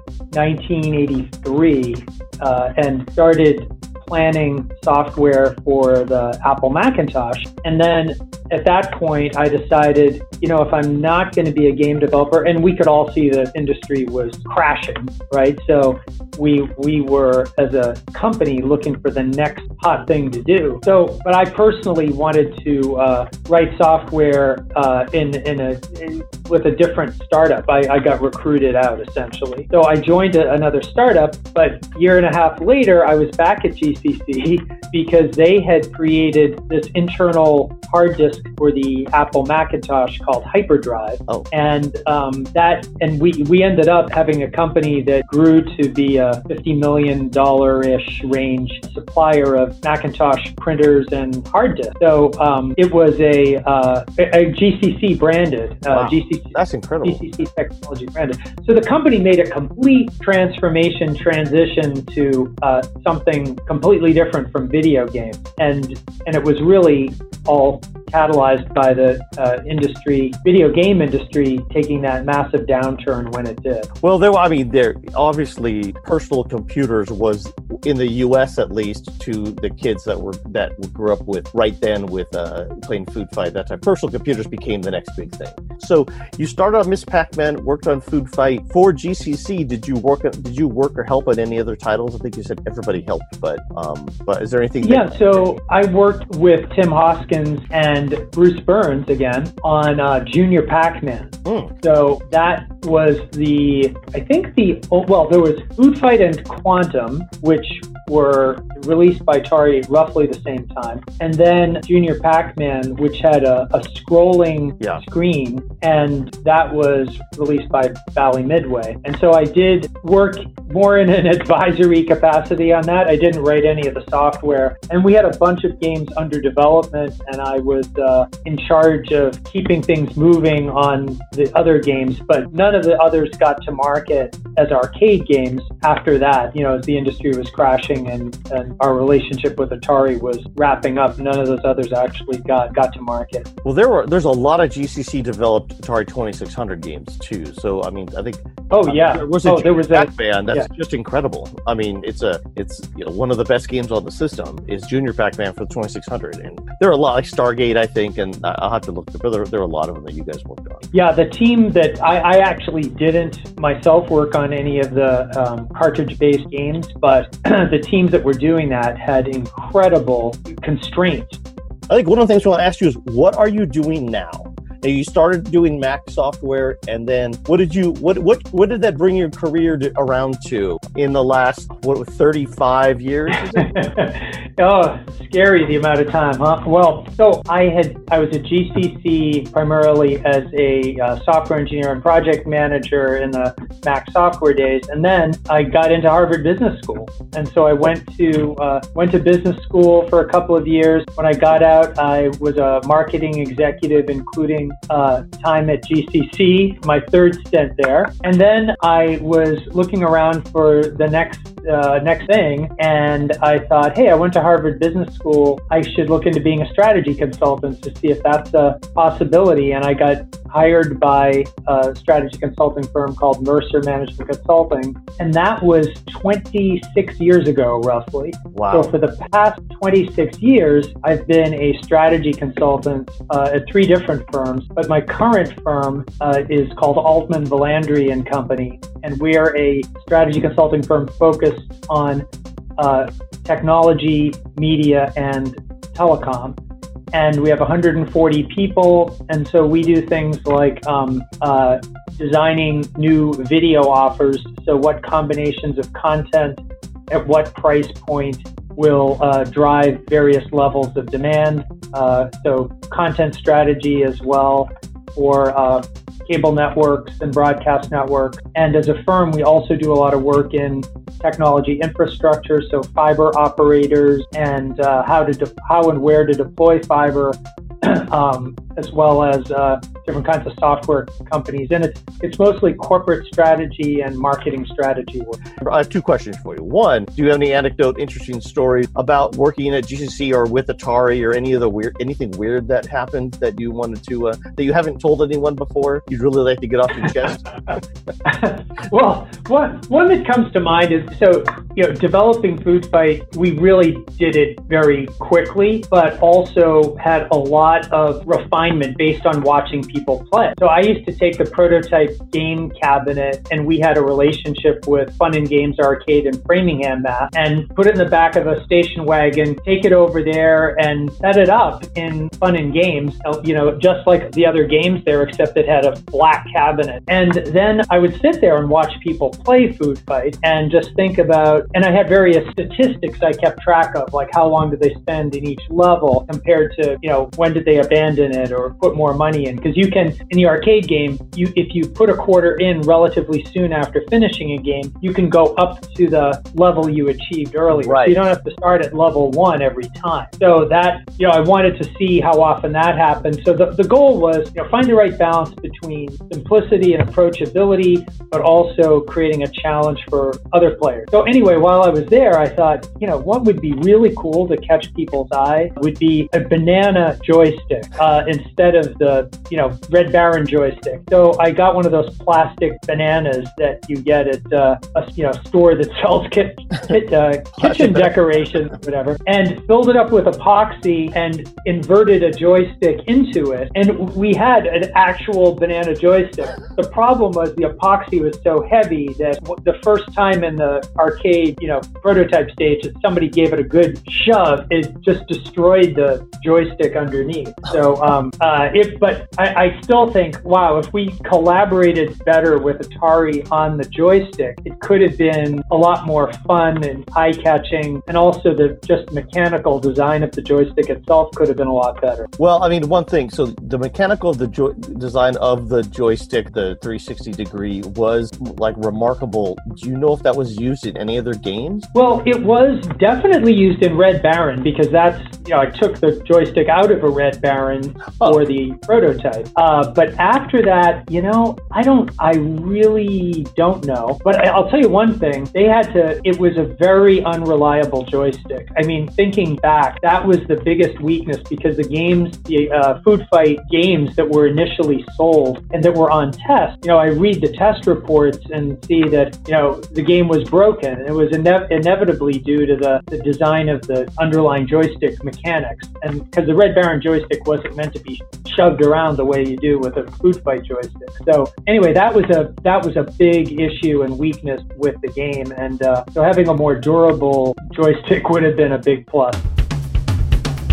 1983 and started planning software for the Apple Macintosh. And then at that point, I decided, if I'm not going to be a game developer, and we could all see the industry was crashing, right? So we were, as a company, looking for the next hot thing to do. So, but I personally wanted to write software with a different startup. I got recruited out, essentially. So I joined another startup, but a year and a half later, I was back at GCC because they had created this internal hard disk for the Apple Macintosh called Hyperdrive. Oh. And we ended up having a company that grew to be a $50 million-ish range supplier of Macintosh printers and hard disks. So it was a GCC branded. Wow. GCC, that's incredible. GCC Technology branded. So the company made a complete transition to something completely different from video games, and it was really all catalyzed by the video game industry taking that massive downturn when it did. Well, there obviously personal computers was, in the U.S. at least, to the kids that grew up with right then with playing Food Fight, that time. Personal computers became the next big thing. So you started on Miss Pac-Man, worked on Food Fight for GCC. Did you work or help on any other titles? I think you said everybody helped, but is there anything? Yeah, so I worked with Tim Hoskins and Bruce Burns again on Junior Pac-Man. So that was there was Food Fight and Quantum, which were released by Atari roughly the same time. And then Junior Pac-Man, which had a scrolling screen, and that was released by Bally Midway. And so I did work more in an advisory capacity on that. I didn't write any of the software. And we had a bunch of games under development, and I was in charge of keeping things moving on the other games, but none of the others got to market as arcade games after that. As the industry was crashing and our relationship with Atari was wrapping up, none of those others actually got to market. Well, there's a lot of GCC developed Atari 2600 games too. So I mean, I think there was Pac-Man. That's just incredible. I mean, it's one of the best games on the system is Junior Pac-Man for the 2600, and there are a lot like Stargate, I think, and I'll have to look. But there are a lot of them that you guys worked on. Yeah, the team that I actually didn't myself work on any of the cartridge-based games, but the teams that were doing that had incredible constraints. I think one of the things I want to ask you is, what are you doing now? And you started doing Mac software, and then what did that bring your career around to in the last 35 years? Is it? Oh, scary the amount of time, huh? Well, so I was at GCC primarily as a software engineer and project manager in the Mac software days, and then I got into Harvard Business School, and so I went to business school for a couple of years. When I got out, I was a marketing executive, including time at GCC, my third stint there, and then I was looking around for the next thing, and I thought, hey, I went to Harvard Business School. I should look into being a strategy consultant to see if that's a possibility. And I got hired by a strategy consulting firm called Mercer Management Consulting, and that was 26 years ago, roughly. Wow. So for the past 26 years, I've been a strategy consultant at 3 different firms, but my current firm is called Altman Valandry and Company, and we are a strategy consulting firm focused on technology, media, and telecom. And we have 140 people, and so we do things like designing new video offers. So what combinations of content at what price point will drive various levels of demand. So content strategy as well for cable networks and broadcast networks. And as a firm, we also do a lot of work in technology infrastructure, so fiber operators and how and where to deploy fiber, as well as different kinds of software companies. And it's mostly corporate strategy and marketing strategy work. I have 2 questions for you. One, do you have any interesting stories about working at GCC or with Atari or anything weird that happened that you wanted to, that you haven't told anyone before? You'd really like to get off your chest? Well, one that comes to mind is, developing Food Fight, we really did it very quickly, but also had a lot of refinement based on watching people play. So I used to take the prototype game cabinet, and we had a relationship with Fun and Games Arcade in Framingham, Mass, and put it in the back of a station wagon, take it over there and set it up in Fun and Games, just like the other games there, except it had a black cabinet. And then I would sit there and watch people play Food Fight and just think about, and I had various statistics I kept track of, like how long did they spend in each level compared to, when did they abandon it or put more money in? Because you can, in the arcade game, if you put a quarter in relatively soon after finishing a game, you can go up to the level you achieved earlier. Right. So you don't have to start at level 1 every time. So that, I wanted to see how often that happened. So the goal was, find the right balance between simplicity and approachability, but also creating a challenge for other players. So anyway, while I was there, I thought, what would be really cool to catch people's eye would be a banana joystick instead of the, Red Baron joystick. So I got one of those plastic bananas that you get at a store that sells kitchen decorations or whatever, and filled it up with epoxy and inverted a joystick into it. And we had an actual banana joystick. The problem was the epoxy was so heavy that the first time in the arcade, prototype stage that somebody gave it a good shove, it just destroyed the joystick underneath. So, but I still think, wow, if we collaborated better with Atari on the joystick, it could have been a lot more fun and eye-catching, and also the just mechanical design of the joystick itself could have been a lot better. Well, I mean, one thing, so the mechanical design of the joystick, the 360 degree, was remarkable. Do you know if that was used in any other games? Well, it was definitely used in Red Baron, because that's, I took the joystick out of a Red Baron for the prototype. But after that, I really don't know. But I'll tell you one thing, it was a very unreliable joystick. I mean, thinking back, that was the biggest weakness, because the Food Fight games that were initially sold and that were on test, I read the test reports and see that, the game was broken. It was inevitably due to the design of the underlying joystick mechanics. And because the Red Baron joystick wasn't meant to be shoved around the way you do with a Food Fight joystick. So anyway, that was a big issue and weakness with the game. And so having a more durable joystick would have been a big plus.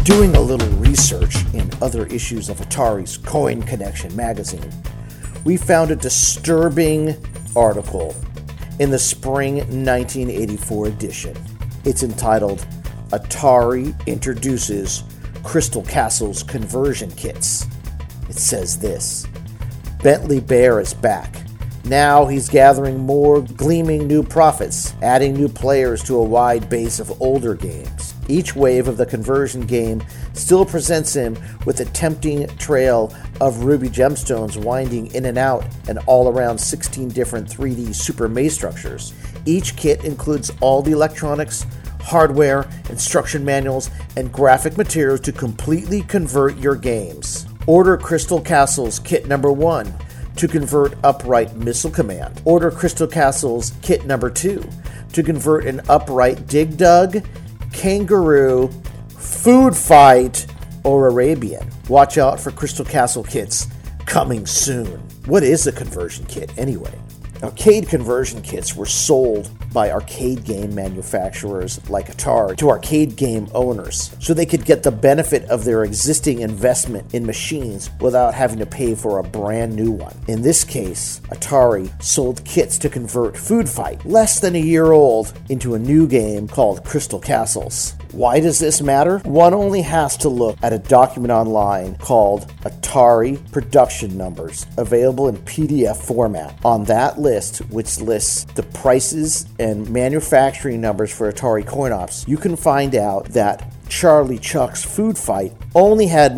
Doing a little research in other issues of Atari's Coin Connection magazine, we found a disturbing article in the spring 1984 edition. It's entitled, Atari Introduces Crystal Castles Conversion Kits. It says this: Bentley Bear is back. Now he's gathering more gleaming new profits, adding new players to a wide base of older games. Each wave of the conversion game still presents him with a tempting trail of ruby gemstones winding in and out and all around 16 different 3D Super Maze structures. Each kit includes all the electronics, hardware, instruction manuals, and graphic materials to completely convert your games. Order Crystal Castles Kit number 1 to convert Upright Missile Command. Order Crystal Castles Kit number 2 to convert an Upright Dig Dug, Kangaroo, Food Fight, or Arabian. Watch out for Crystal Castle kits coming soon. What is a conversion kit anyway? Arcade conversion kits were sold by arcade game manufacturers like Atari to arcade game owners so they could get the benefit of their existing investment in machines without having to pay for a brand new one. In this case, Atari sold kits to convert Food Fight, less than a year old, into a new game called Crystal Castles. Why does this matter? One only has to look at a document online called Atari Production Numbers, available in PDF format. On that list, which lists the prices and manufacturing numbers for Atari coin-ops, you can find out that Charlie Chuck's Food Fight only had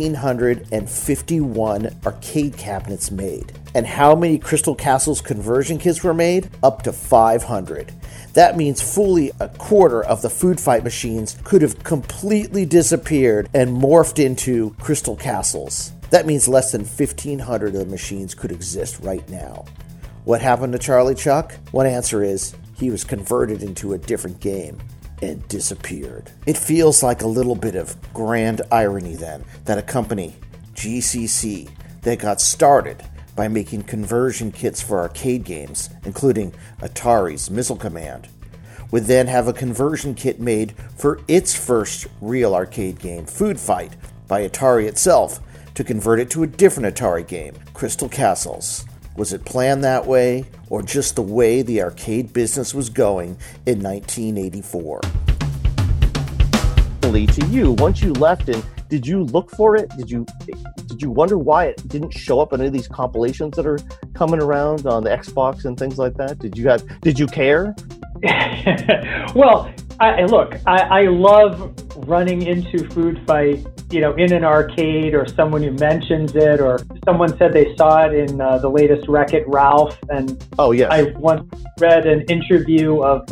1,951 arcade cabinets made. And how many Crystal Castles conversion kits were made? Up to 500. That means fully a quarter of the Food Fight machines could have completely disappeared and morphed into Crystal Castles. That means less than 1,500 of the machines could exist right now. What happened to Charlie Chuck? One answer is he was converted into a different game and disappeared. It feels like a little bit of grand irony then that a company, GCC, that got started by making conversion kits for arcade games, including Atari's Missile Command, would then have a conversion kit made for its first real arcade game, Food Fight, by Atari itself, to convert it to a different Atari game, Crystal Castles. Was it planned that way, or just the way the arcade business was going in 1984? To you, once you left, and did you look for it? Did you wonder why it didn't show up in any of these compilations that are coming around on the Xbox and things like that? Did you care? Well, I love running into Food Fight, in an arcade, or someone who mentions it, or someone said they saw it in the latest Wreck-It Ralph. And oh yes, I once read an interview of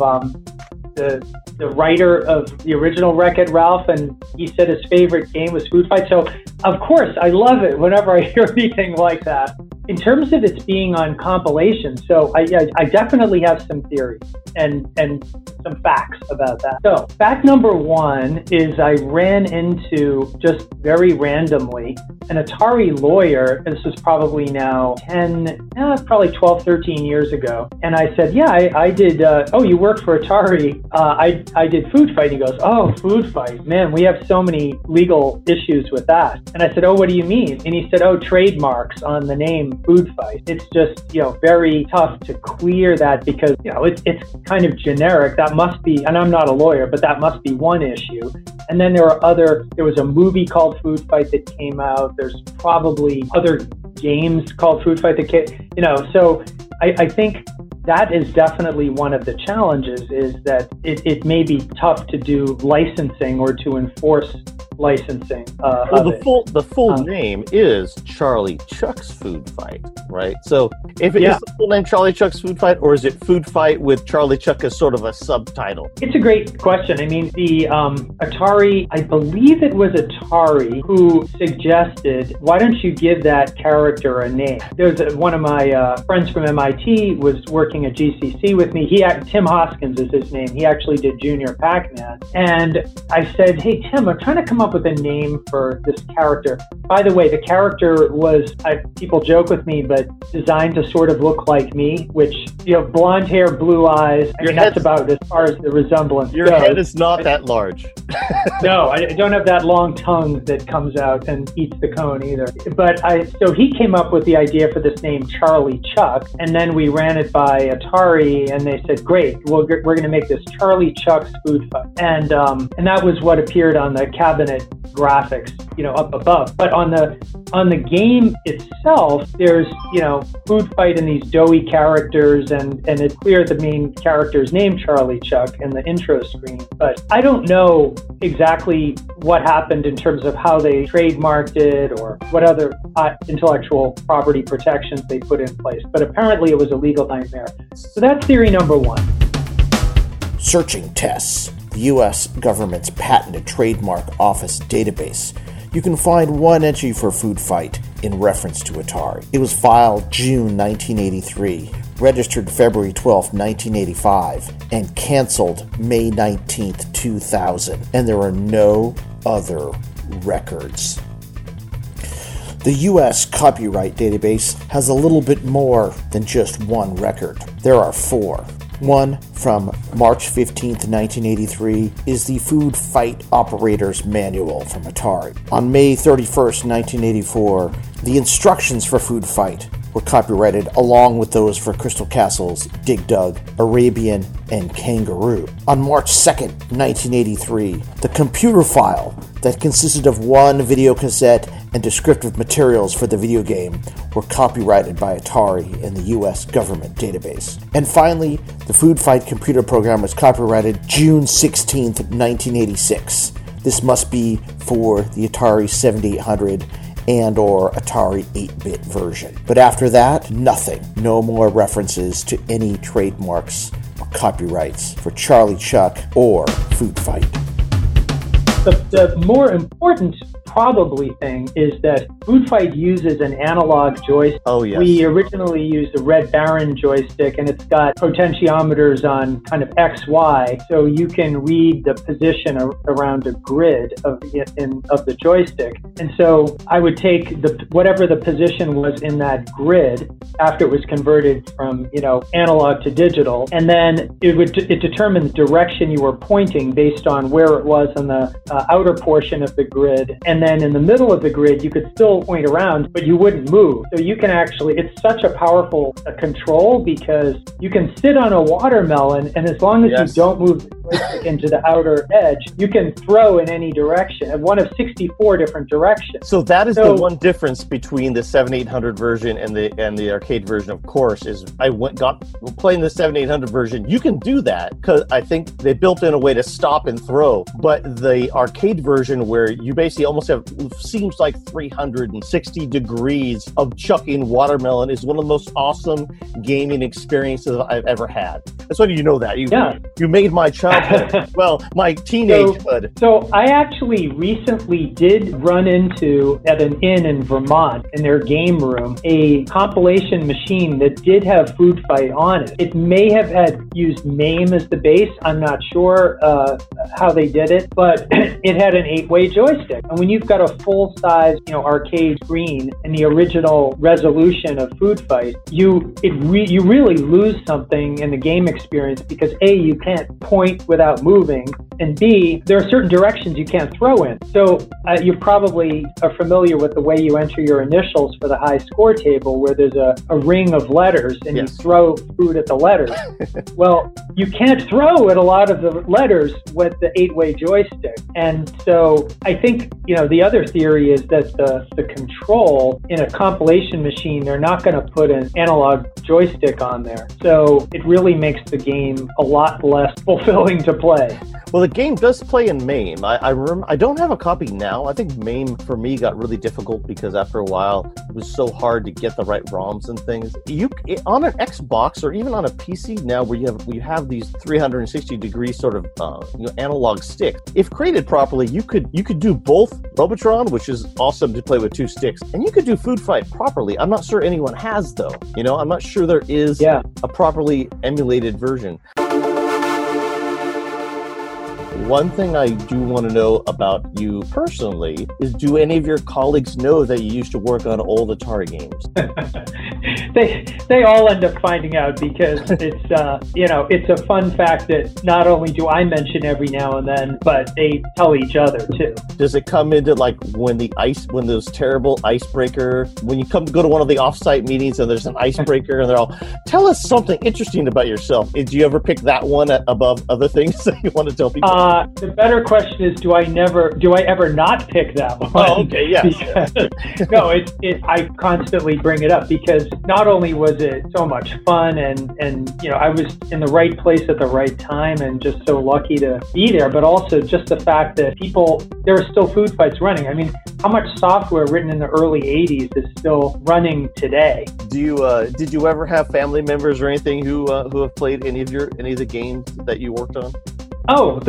the writer of the original Wreck-It Ralph, and he said his favorite game was Food Fight. So, of course, I love it whenever I hear anything like that. In terms of its being on compilation, so I definitely have some theories and some facts about that. So, fact number one is I ran into, just very randomly, an Atari lawyer, and this was probably now 12, 13 years ago. And I said, yeah, I did, you work for Atari. I did Food Fight. He goes, oh, Food Fight. Man, we have so many legal issues with that. And I said, oh, what do you mean? And he said, oh, trademarks on the name Food Fight. It's just, very tough to clear that because, it's kind of generic. That must be, and I'm not a lawyer, but that must be one issue. And then there was a movie called Food Fight that came out. There's probably other games called Food Fight that came, so I think that is definitely one of the challenges, is that it may be tough to do licensing or to enforce licensing. The full name is Charlie Chuck's Food Fight, right? So if it is the full name Charlie Chuck's Food Fight, or is it Food Fight with Charlie Chuck as sort of a subtitle? It's a great question. I mean, the Atari, I believe it was Atari who suggested, why don't you give that character a name? There's one of my friends from MIT was working at GCC with me. Tim Hoskins is his name. He actually did Junior Pac-Man. And I said, hey, Tim, I'm trying to come up up with a name for this character. By the way, the character was, people joke with me, but designed to sort of look like me, which, blonde hair, blue eyes. That's about as far as the resemblance Your goes. head is not that large. No, I don't have that long tongue that comes out and eats the cone either. But so he came up with the idea for this name, Charlie Chuck, and then we ran it by Atari, and they said, great, we're going to make this Charlie Chuck's Food Fight. And that was what appeared on the cabinet graphics, up above. But on the game itself, there's, Food Fight and these doughy characters, and it's clear the main character's name, Charlie Chuck, in the intro screen. But I don't know exactly what happened in terms of how they trademarked it or what other intellectual property protections they put in place. But apparently it was a legal nightmare. So that's theory number one. Searching tests, the U.S. government's patented trademark office database. You can find one entry for Food Fight in reference to Atari. It was filed June 1983, registered February 12, 1985, and canceled May 19, 2000, and there are no other records. The U.S. copyright database has a little bit more than just one record. There are 4. One from March 15th, 1983 is the Food Fight Operator's Manual from Atari. On May 31st, 1984, the instructions for Food Fight were copyrighted along with those for Crystal Castles, Dig Dug, Arabian, and Kangaroo. On March 2nd, 1983, the computer file that consisted of one video cassette and descriptive materials for the video game were copyrighted by Atari in the U.S. government database. And finally, the Food Fight computer program was copyrighted June 16th, 1986. This must be for the Atari 7800 and or Atari 8-bit version. But after that, nothing. No more references to any trademarks or copyrights for Charlie Chuck or Food Fight. The more important probably thing is that Food Fight uses an analog joystick. Oh, yes. We originally used a Red Baron joystick, and it's got potentiometers on kind of X, Y, so you can read the position around a grid of the joystick. And so I would take whatever the position was in that grid after it was converted from analog to digital, and then it determined the direction you were pointing based on where it was on the outer portion of the grid. And then in the middle of the grid, you could still point around, but you wouldn't move. So you can actually, it's such a powerful control because you can sit on a watermelon, and as long as you don't move the joystick into the outer edge, you can throw in any direction, one of 64 different directions. So that is the one difference between the 7800 version and the arcade version, of course, is playing the 7800 version. You can do that because I think they built in a way to stop and throw, but the arcade version where you basically almost have, seems like 360 degrees of chucking watermelon is one of the most awesome gaming experiences I've ever had. That's why you know that. You made my childhood. Well, my teenagehood. So I actually recently did run into, at an inn in Vermont, in their game room, a compilation machine that did have Food Fight on it. It may have used MAME as the base. I'm not sure how they did it, but it had an 8-way joystick. And when you've got a full-size, arcade screen and the original resolution of Food Fight, you really lose something in the game experience because A, you can't point without moving, and B, there are certain directions you can't throw in. So you probably are familiar with the way you enter your initials for the high score table, where there's a ring of letters and you throw food at the letters. Well, you can't throw at a lot of the letters with the 8-way joystick. And so I think, the other theory is that the control in a compilation machine, they're not going to put an analog joystick on there. So it really makes the game a lot less fulfilling to play. Well, the game does play in MAME. I remember, I don't have a copy now. I think MAME for me got really difficult because after a while it was so hard to get the right ROMs and things. On an Xbox or even on a PC now, where you have these 360 degree sort of analog sticks. If created properly, you could do both Robotron, which is awesome to play with 2 sticks, and you could do Food Fight properly. I'm not sure anyone has though. I'm not sure there is a properly emulated version. One thing I do want to know about you personally is, do any of your colleagues know that you used to work on old Atari games? They all end up finding out, because it's a fun fact that not only do I mention every now and then, but they tell each other too. Does it come into like when those terrible icebreaker, when you go to one of the offsite meetings and there's an icebreaker and they're all, tell us something interesting about yourself. Do you ever pick that one above other things that you want to tell people? The better question is, do I ever not pick that one? Oh, okay, yes. No, I constantly bring it up, because not only was it so much fun and I was in the right place at the right time and just so lucky to be there, but also just the fact that there are still food fights running. I mean, how much software written in the early 80s is still running today? Did you ever have family members or anything who have played any of the games that you worked on? Oh,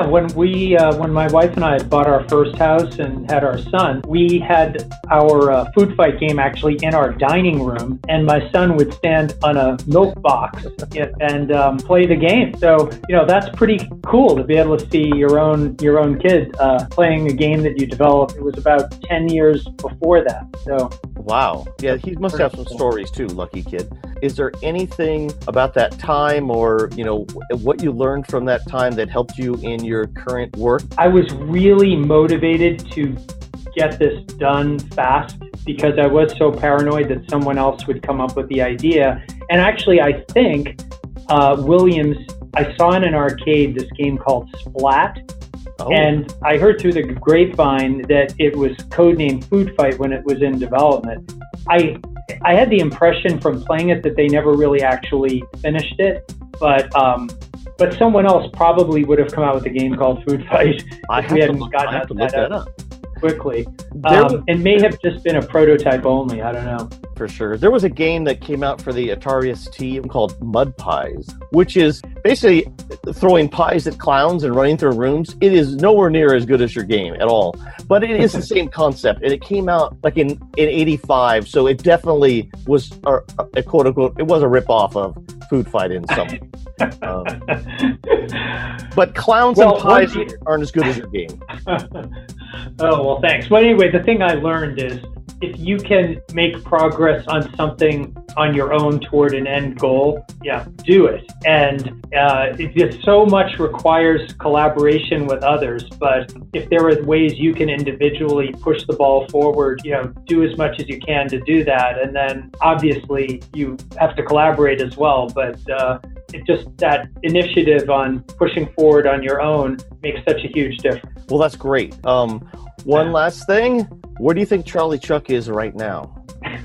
when my wife and I had bought our first house and had our son, we had our food fight game actually in our dining room, and my son would stand on a milk box and play the game. So, that's pretty cool to be able to see your own kid playing a game that you developed. It was about 10 years before that. So. Wow. Yeah, he must have some stories too, lucky kid. Is there anything about that time or, what you learned from that time that helped you in your current work? I was really motivated to get this done fast, because I was so paranoid that someone else would come up with the idea. And actually, I think Williams, I saw in an arcade this game called Splat. Oh. And I heard through the grapevine that it was codenamed Food Fight when it was in development. I had the impression from playing it that they never really actually finished it, but someone else probably would have come out with a game called Food Fight if we hadn't gotten that up quickly. It may have just been a prototype only. I don't know. For sure. There was a game that came out for the Atari ST called Mud Pies, which is basically throwing pies at clowns and running through rooms. It is nowhere near as good as your game at all, but it is the same concept. And it came out like in 85, so it definitely was a quote unquote, it was a ripoff of Food Fight in some way. But clowns and pies aren't as good as your game. Oh, well, thanks. Well, anyway, the thing I learned is, if you can make progress on something on your own toward an end goal, do it. And it just so much requires collaboration with others. But if there are ways you can individually push the ball forward, do as much as you can to do that. And then obviously you have to collaborate as well. But it just, that initiative on pushing forward on your own makes such a huge difference. Well, that's great. One last thing. Where do you think Charlie Chuck is right now?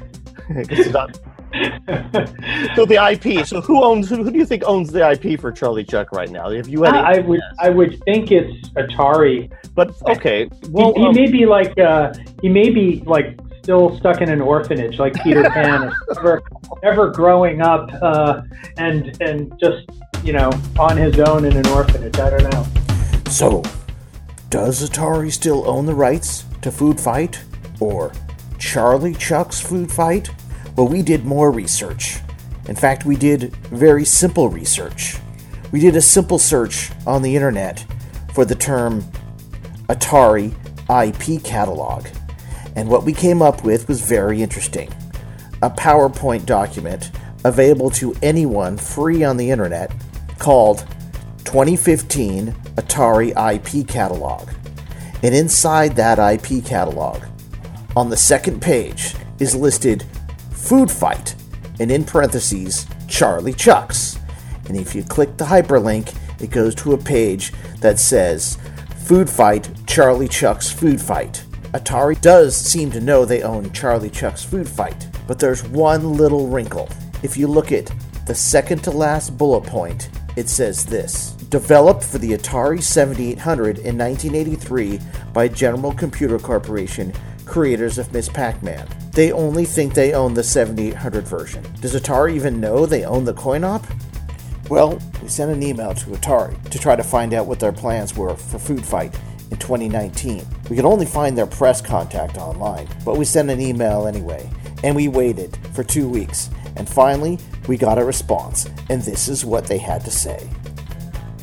So the IP. So who do you think owns the IP for Charlie Chuck right now? If you had I would think it's Atari. But okay. Well, he may be like still stuck in an orphanage like Peter Pan, ever growing up and just, on his own in an orphanage. I don't know. So, does Atari still own the rights to Food Fight or Charlie Chuck's Food Fight? Well, we did more research. In fact, we did very simple research. We did a simple search on the internet for the term Atari IP catalog. And what we came up with was very interesting. A PowerPoint document available to anyone free on the internet called 2015 Atari IP Catalog. And inside that IP catalog, on the second page, is listed Food Fight, and in parentheses, Charlie Chuck's. And if you click the hyperlink, it goes to a page that says Food Fight, Charlie Chuck's Food Fight. Atari does seem to know they own Charlie Chuck's Food Fight, but there's one little wrinkle. If you look at the second to last bullet point, it says this: developed for the Atari 7800 in 1983 by General Computer Corporation, creators of Ms. Pac-Man. They only think they own the 7800 version. Does Atari even know they own the coin-op? Well, we sent an email to Atari to try to find out what their plans were for Food Fight in 2019. We could only find their press contact online, but we sent an email anyway, and we waited for 2 weeks, and finally, we got a response, and this is what they had to say.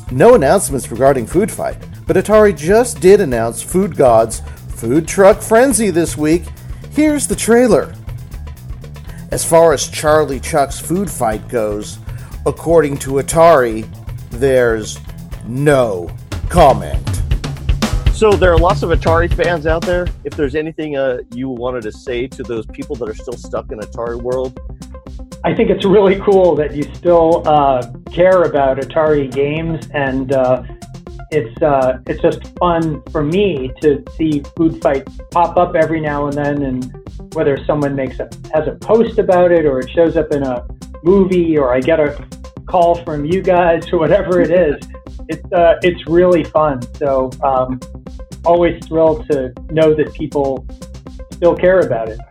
No announcements regarding Food Fight, but Atari just did announce Food God's Food Truck Frenzy this week. Here's the trailer. As far as Charlie Chuck's Food Fight goes, according to Atari, there's no comment. So there are lots of Atari fans out there. If there's anything you wanted to say to those people that are still stuck in Atari world. I think it's really cool that you still care about Atari games, and it's just fun for me to see Food Fight pop up every now and then, and whether someone has a post about it, or it shows up in a movie, or I get a call from you guys, or whatever it is, it's really fun. So always thrilled to know that people still care about it.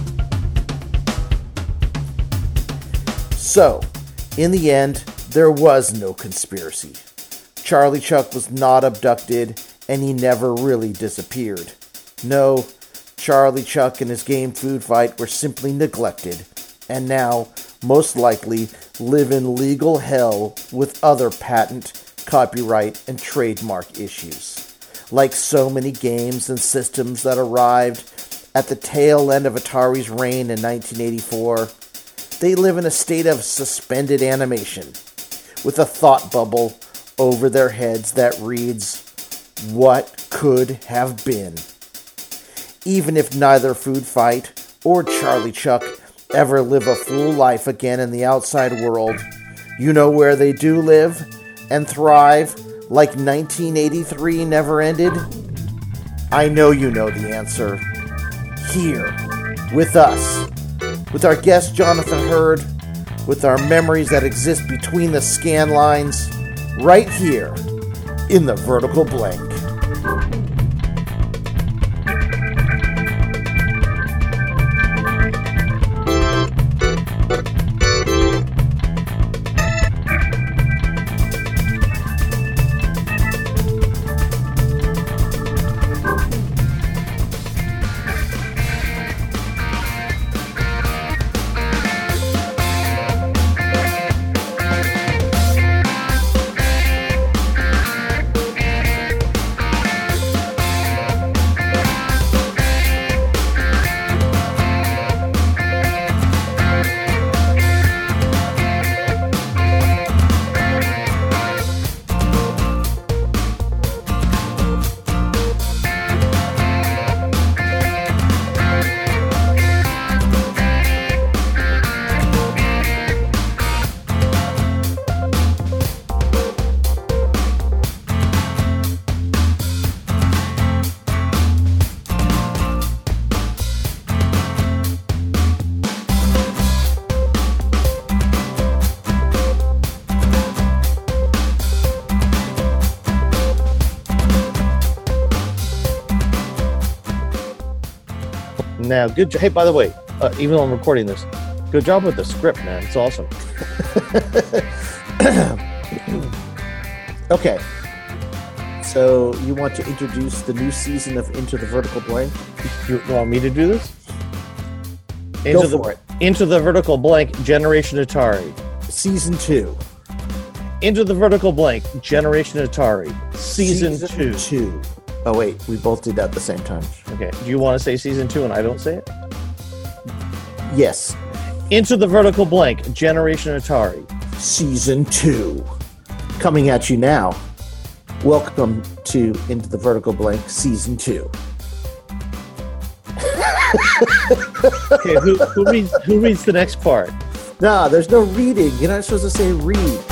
So, in the end, there was no conspiracy. Charlie Chuck was not abducted, and he never really disappeared. No, Charlie Chuck and his game Food Fight were simply neglected, and now, most likely, live in legal hell with other patent, copyright, and trademark issues. Like so many games and systems that arrived at the tail end of Atari's reign in 1984, they live in a state of suspended animation, with a thought bubble over their heads that reads, "What could have been?" Even if neither Food Fight or Charlie Chuck ever live a full life again in the outside world, you know where they do live and thrive like 1983 never ended? I know you know the answer. Here, with us. With our guest Jonathan Hurd, with our memories that exist between the scan lines, right here in the Vertical Blank. Now, good job. Hey, by the way, even though I'm recording this, good job with the script, man. It's awesome. Okay. So, you want to introduce the new season of Into the Vertical Blank? You want me to do this? Go for it. Into the Vertical Blank, Generation Atari. Season 2. Into the Vertical Blank, Generation Atari. Season 2. Oh, wait. We both did that at the same time. Okay. Do you want to say Season 2 and I don't say it? Yes. Into the Vertical Blank, Generation Atari. Season 2. Coming at you now. Welcome to Into the Vertical Blank, Season 2. Okay, who reads the next part? Nah, there's no reading. You're not supposed to say read.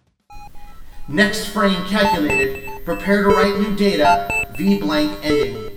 Next frame calculated. Prepare to write new data. V blank ending.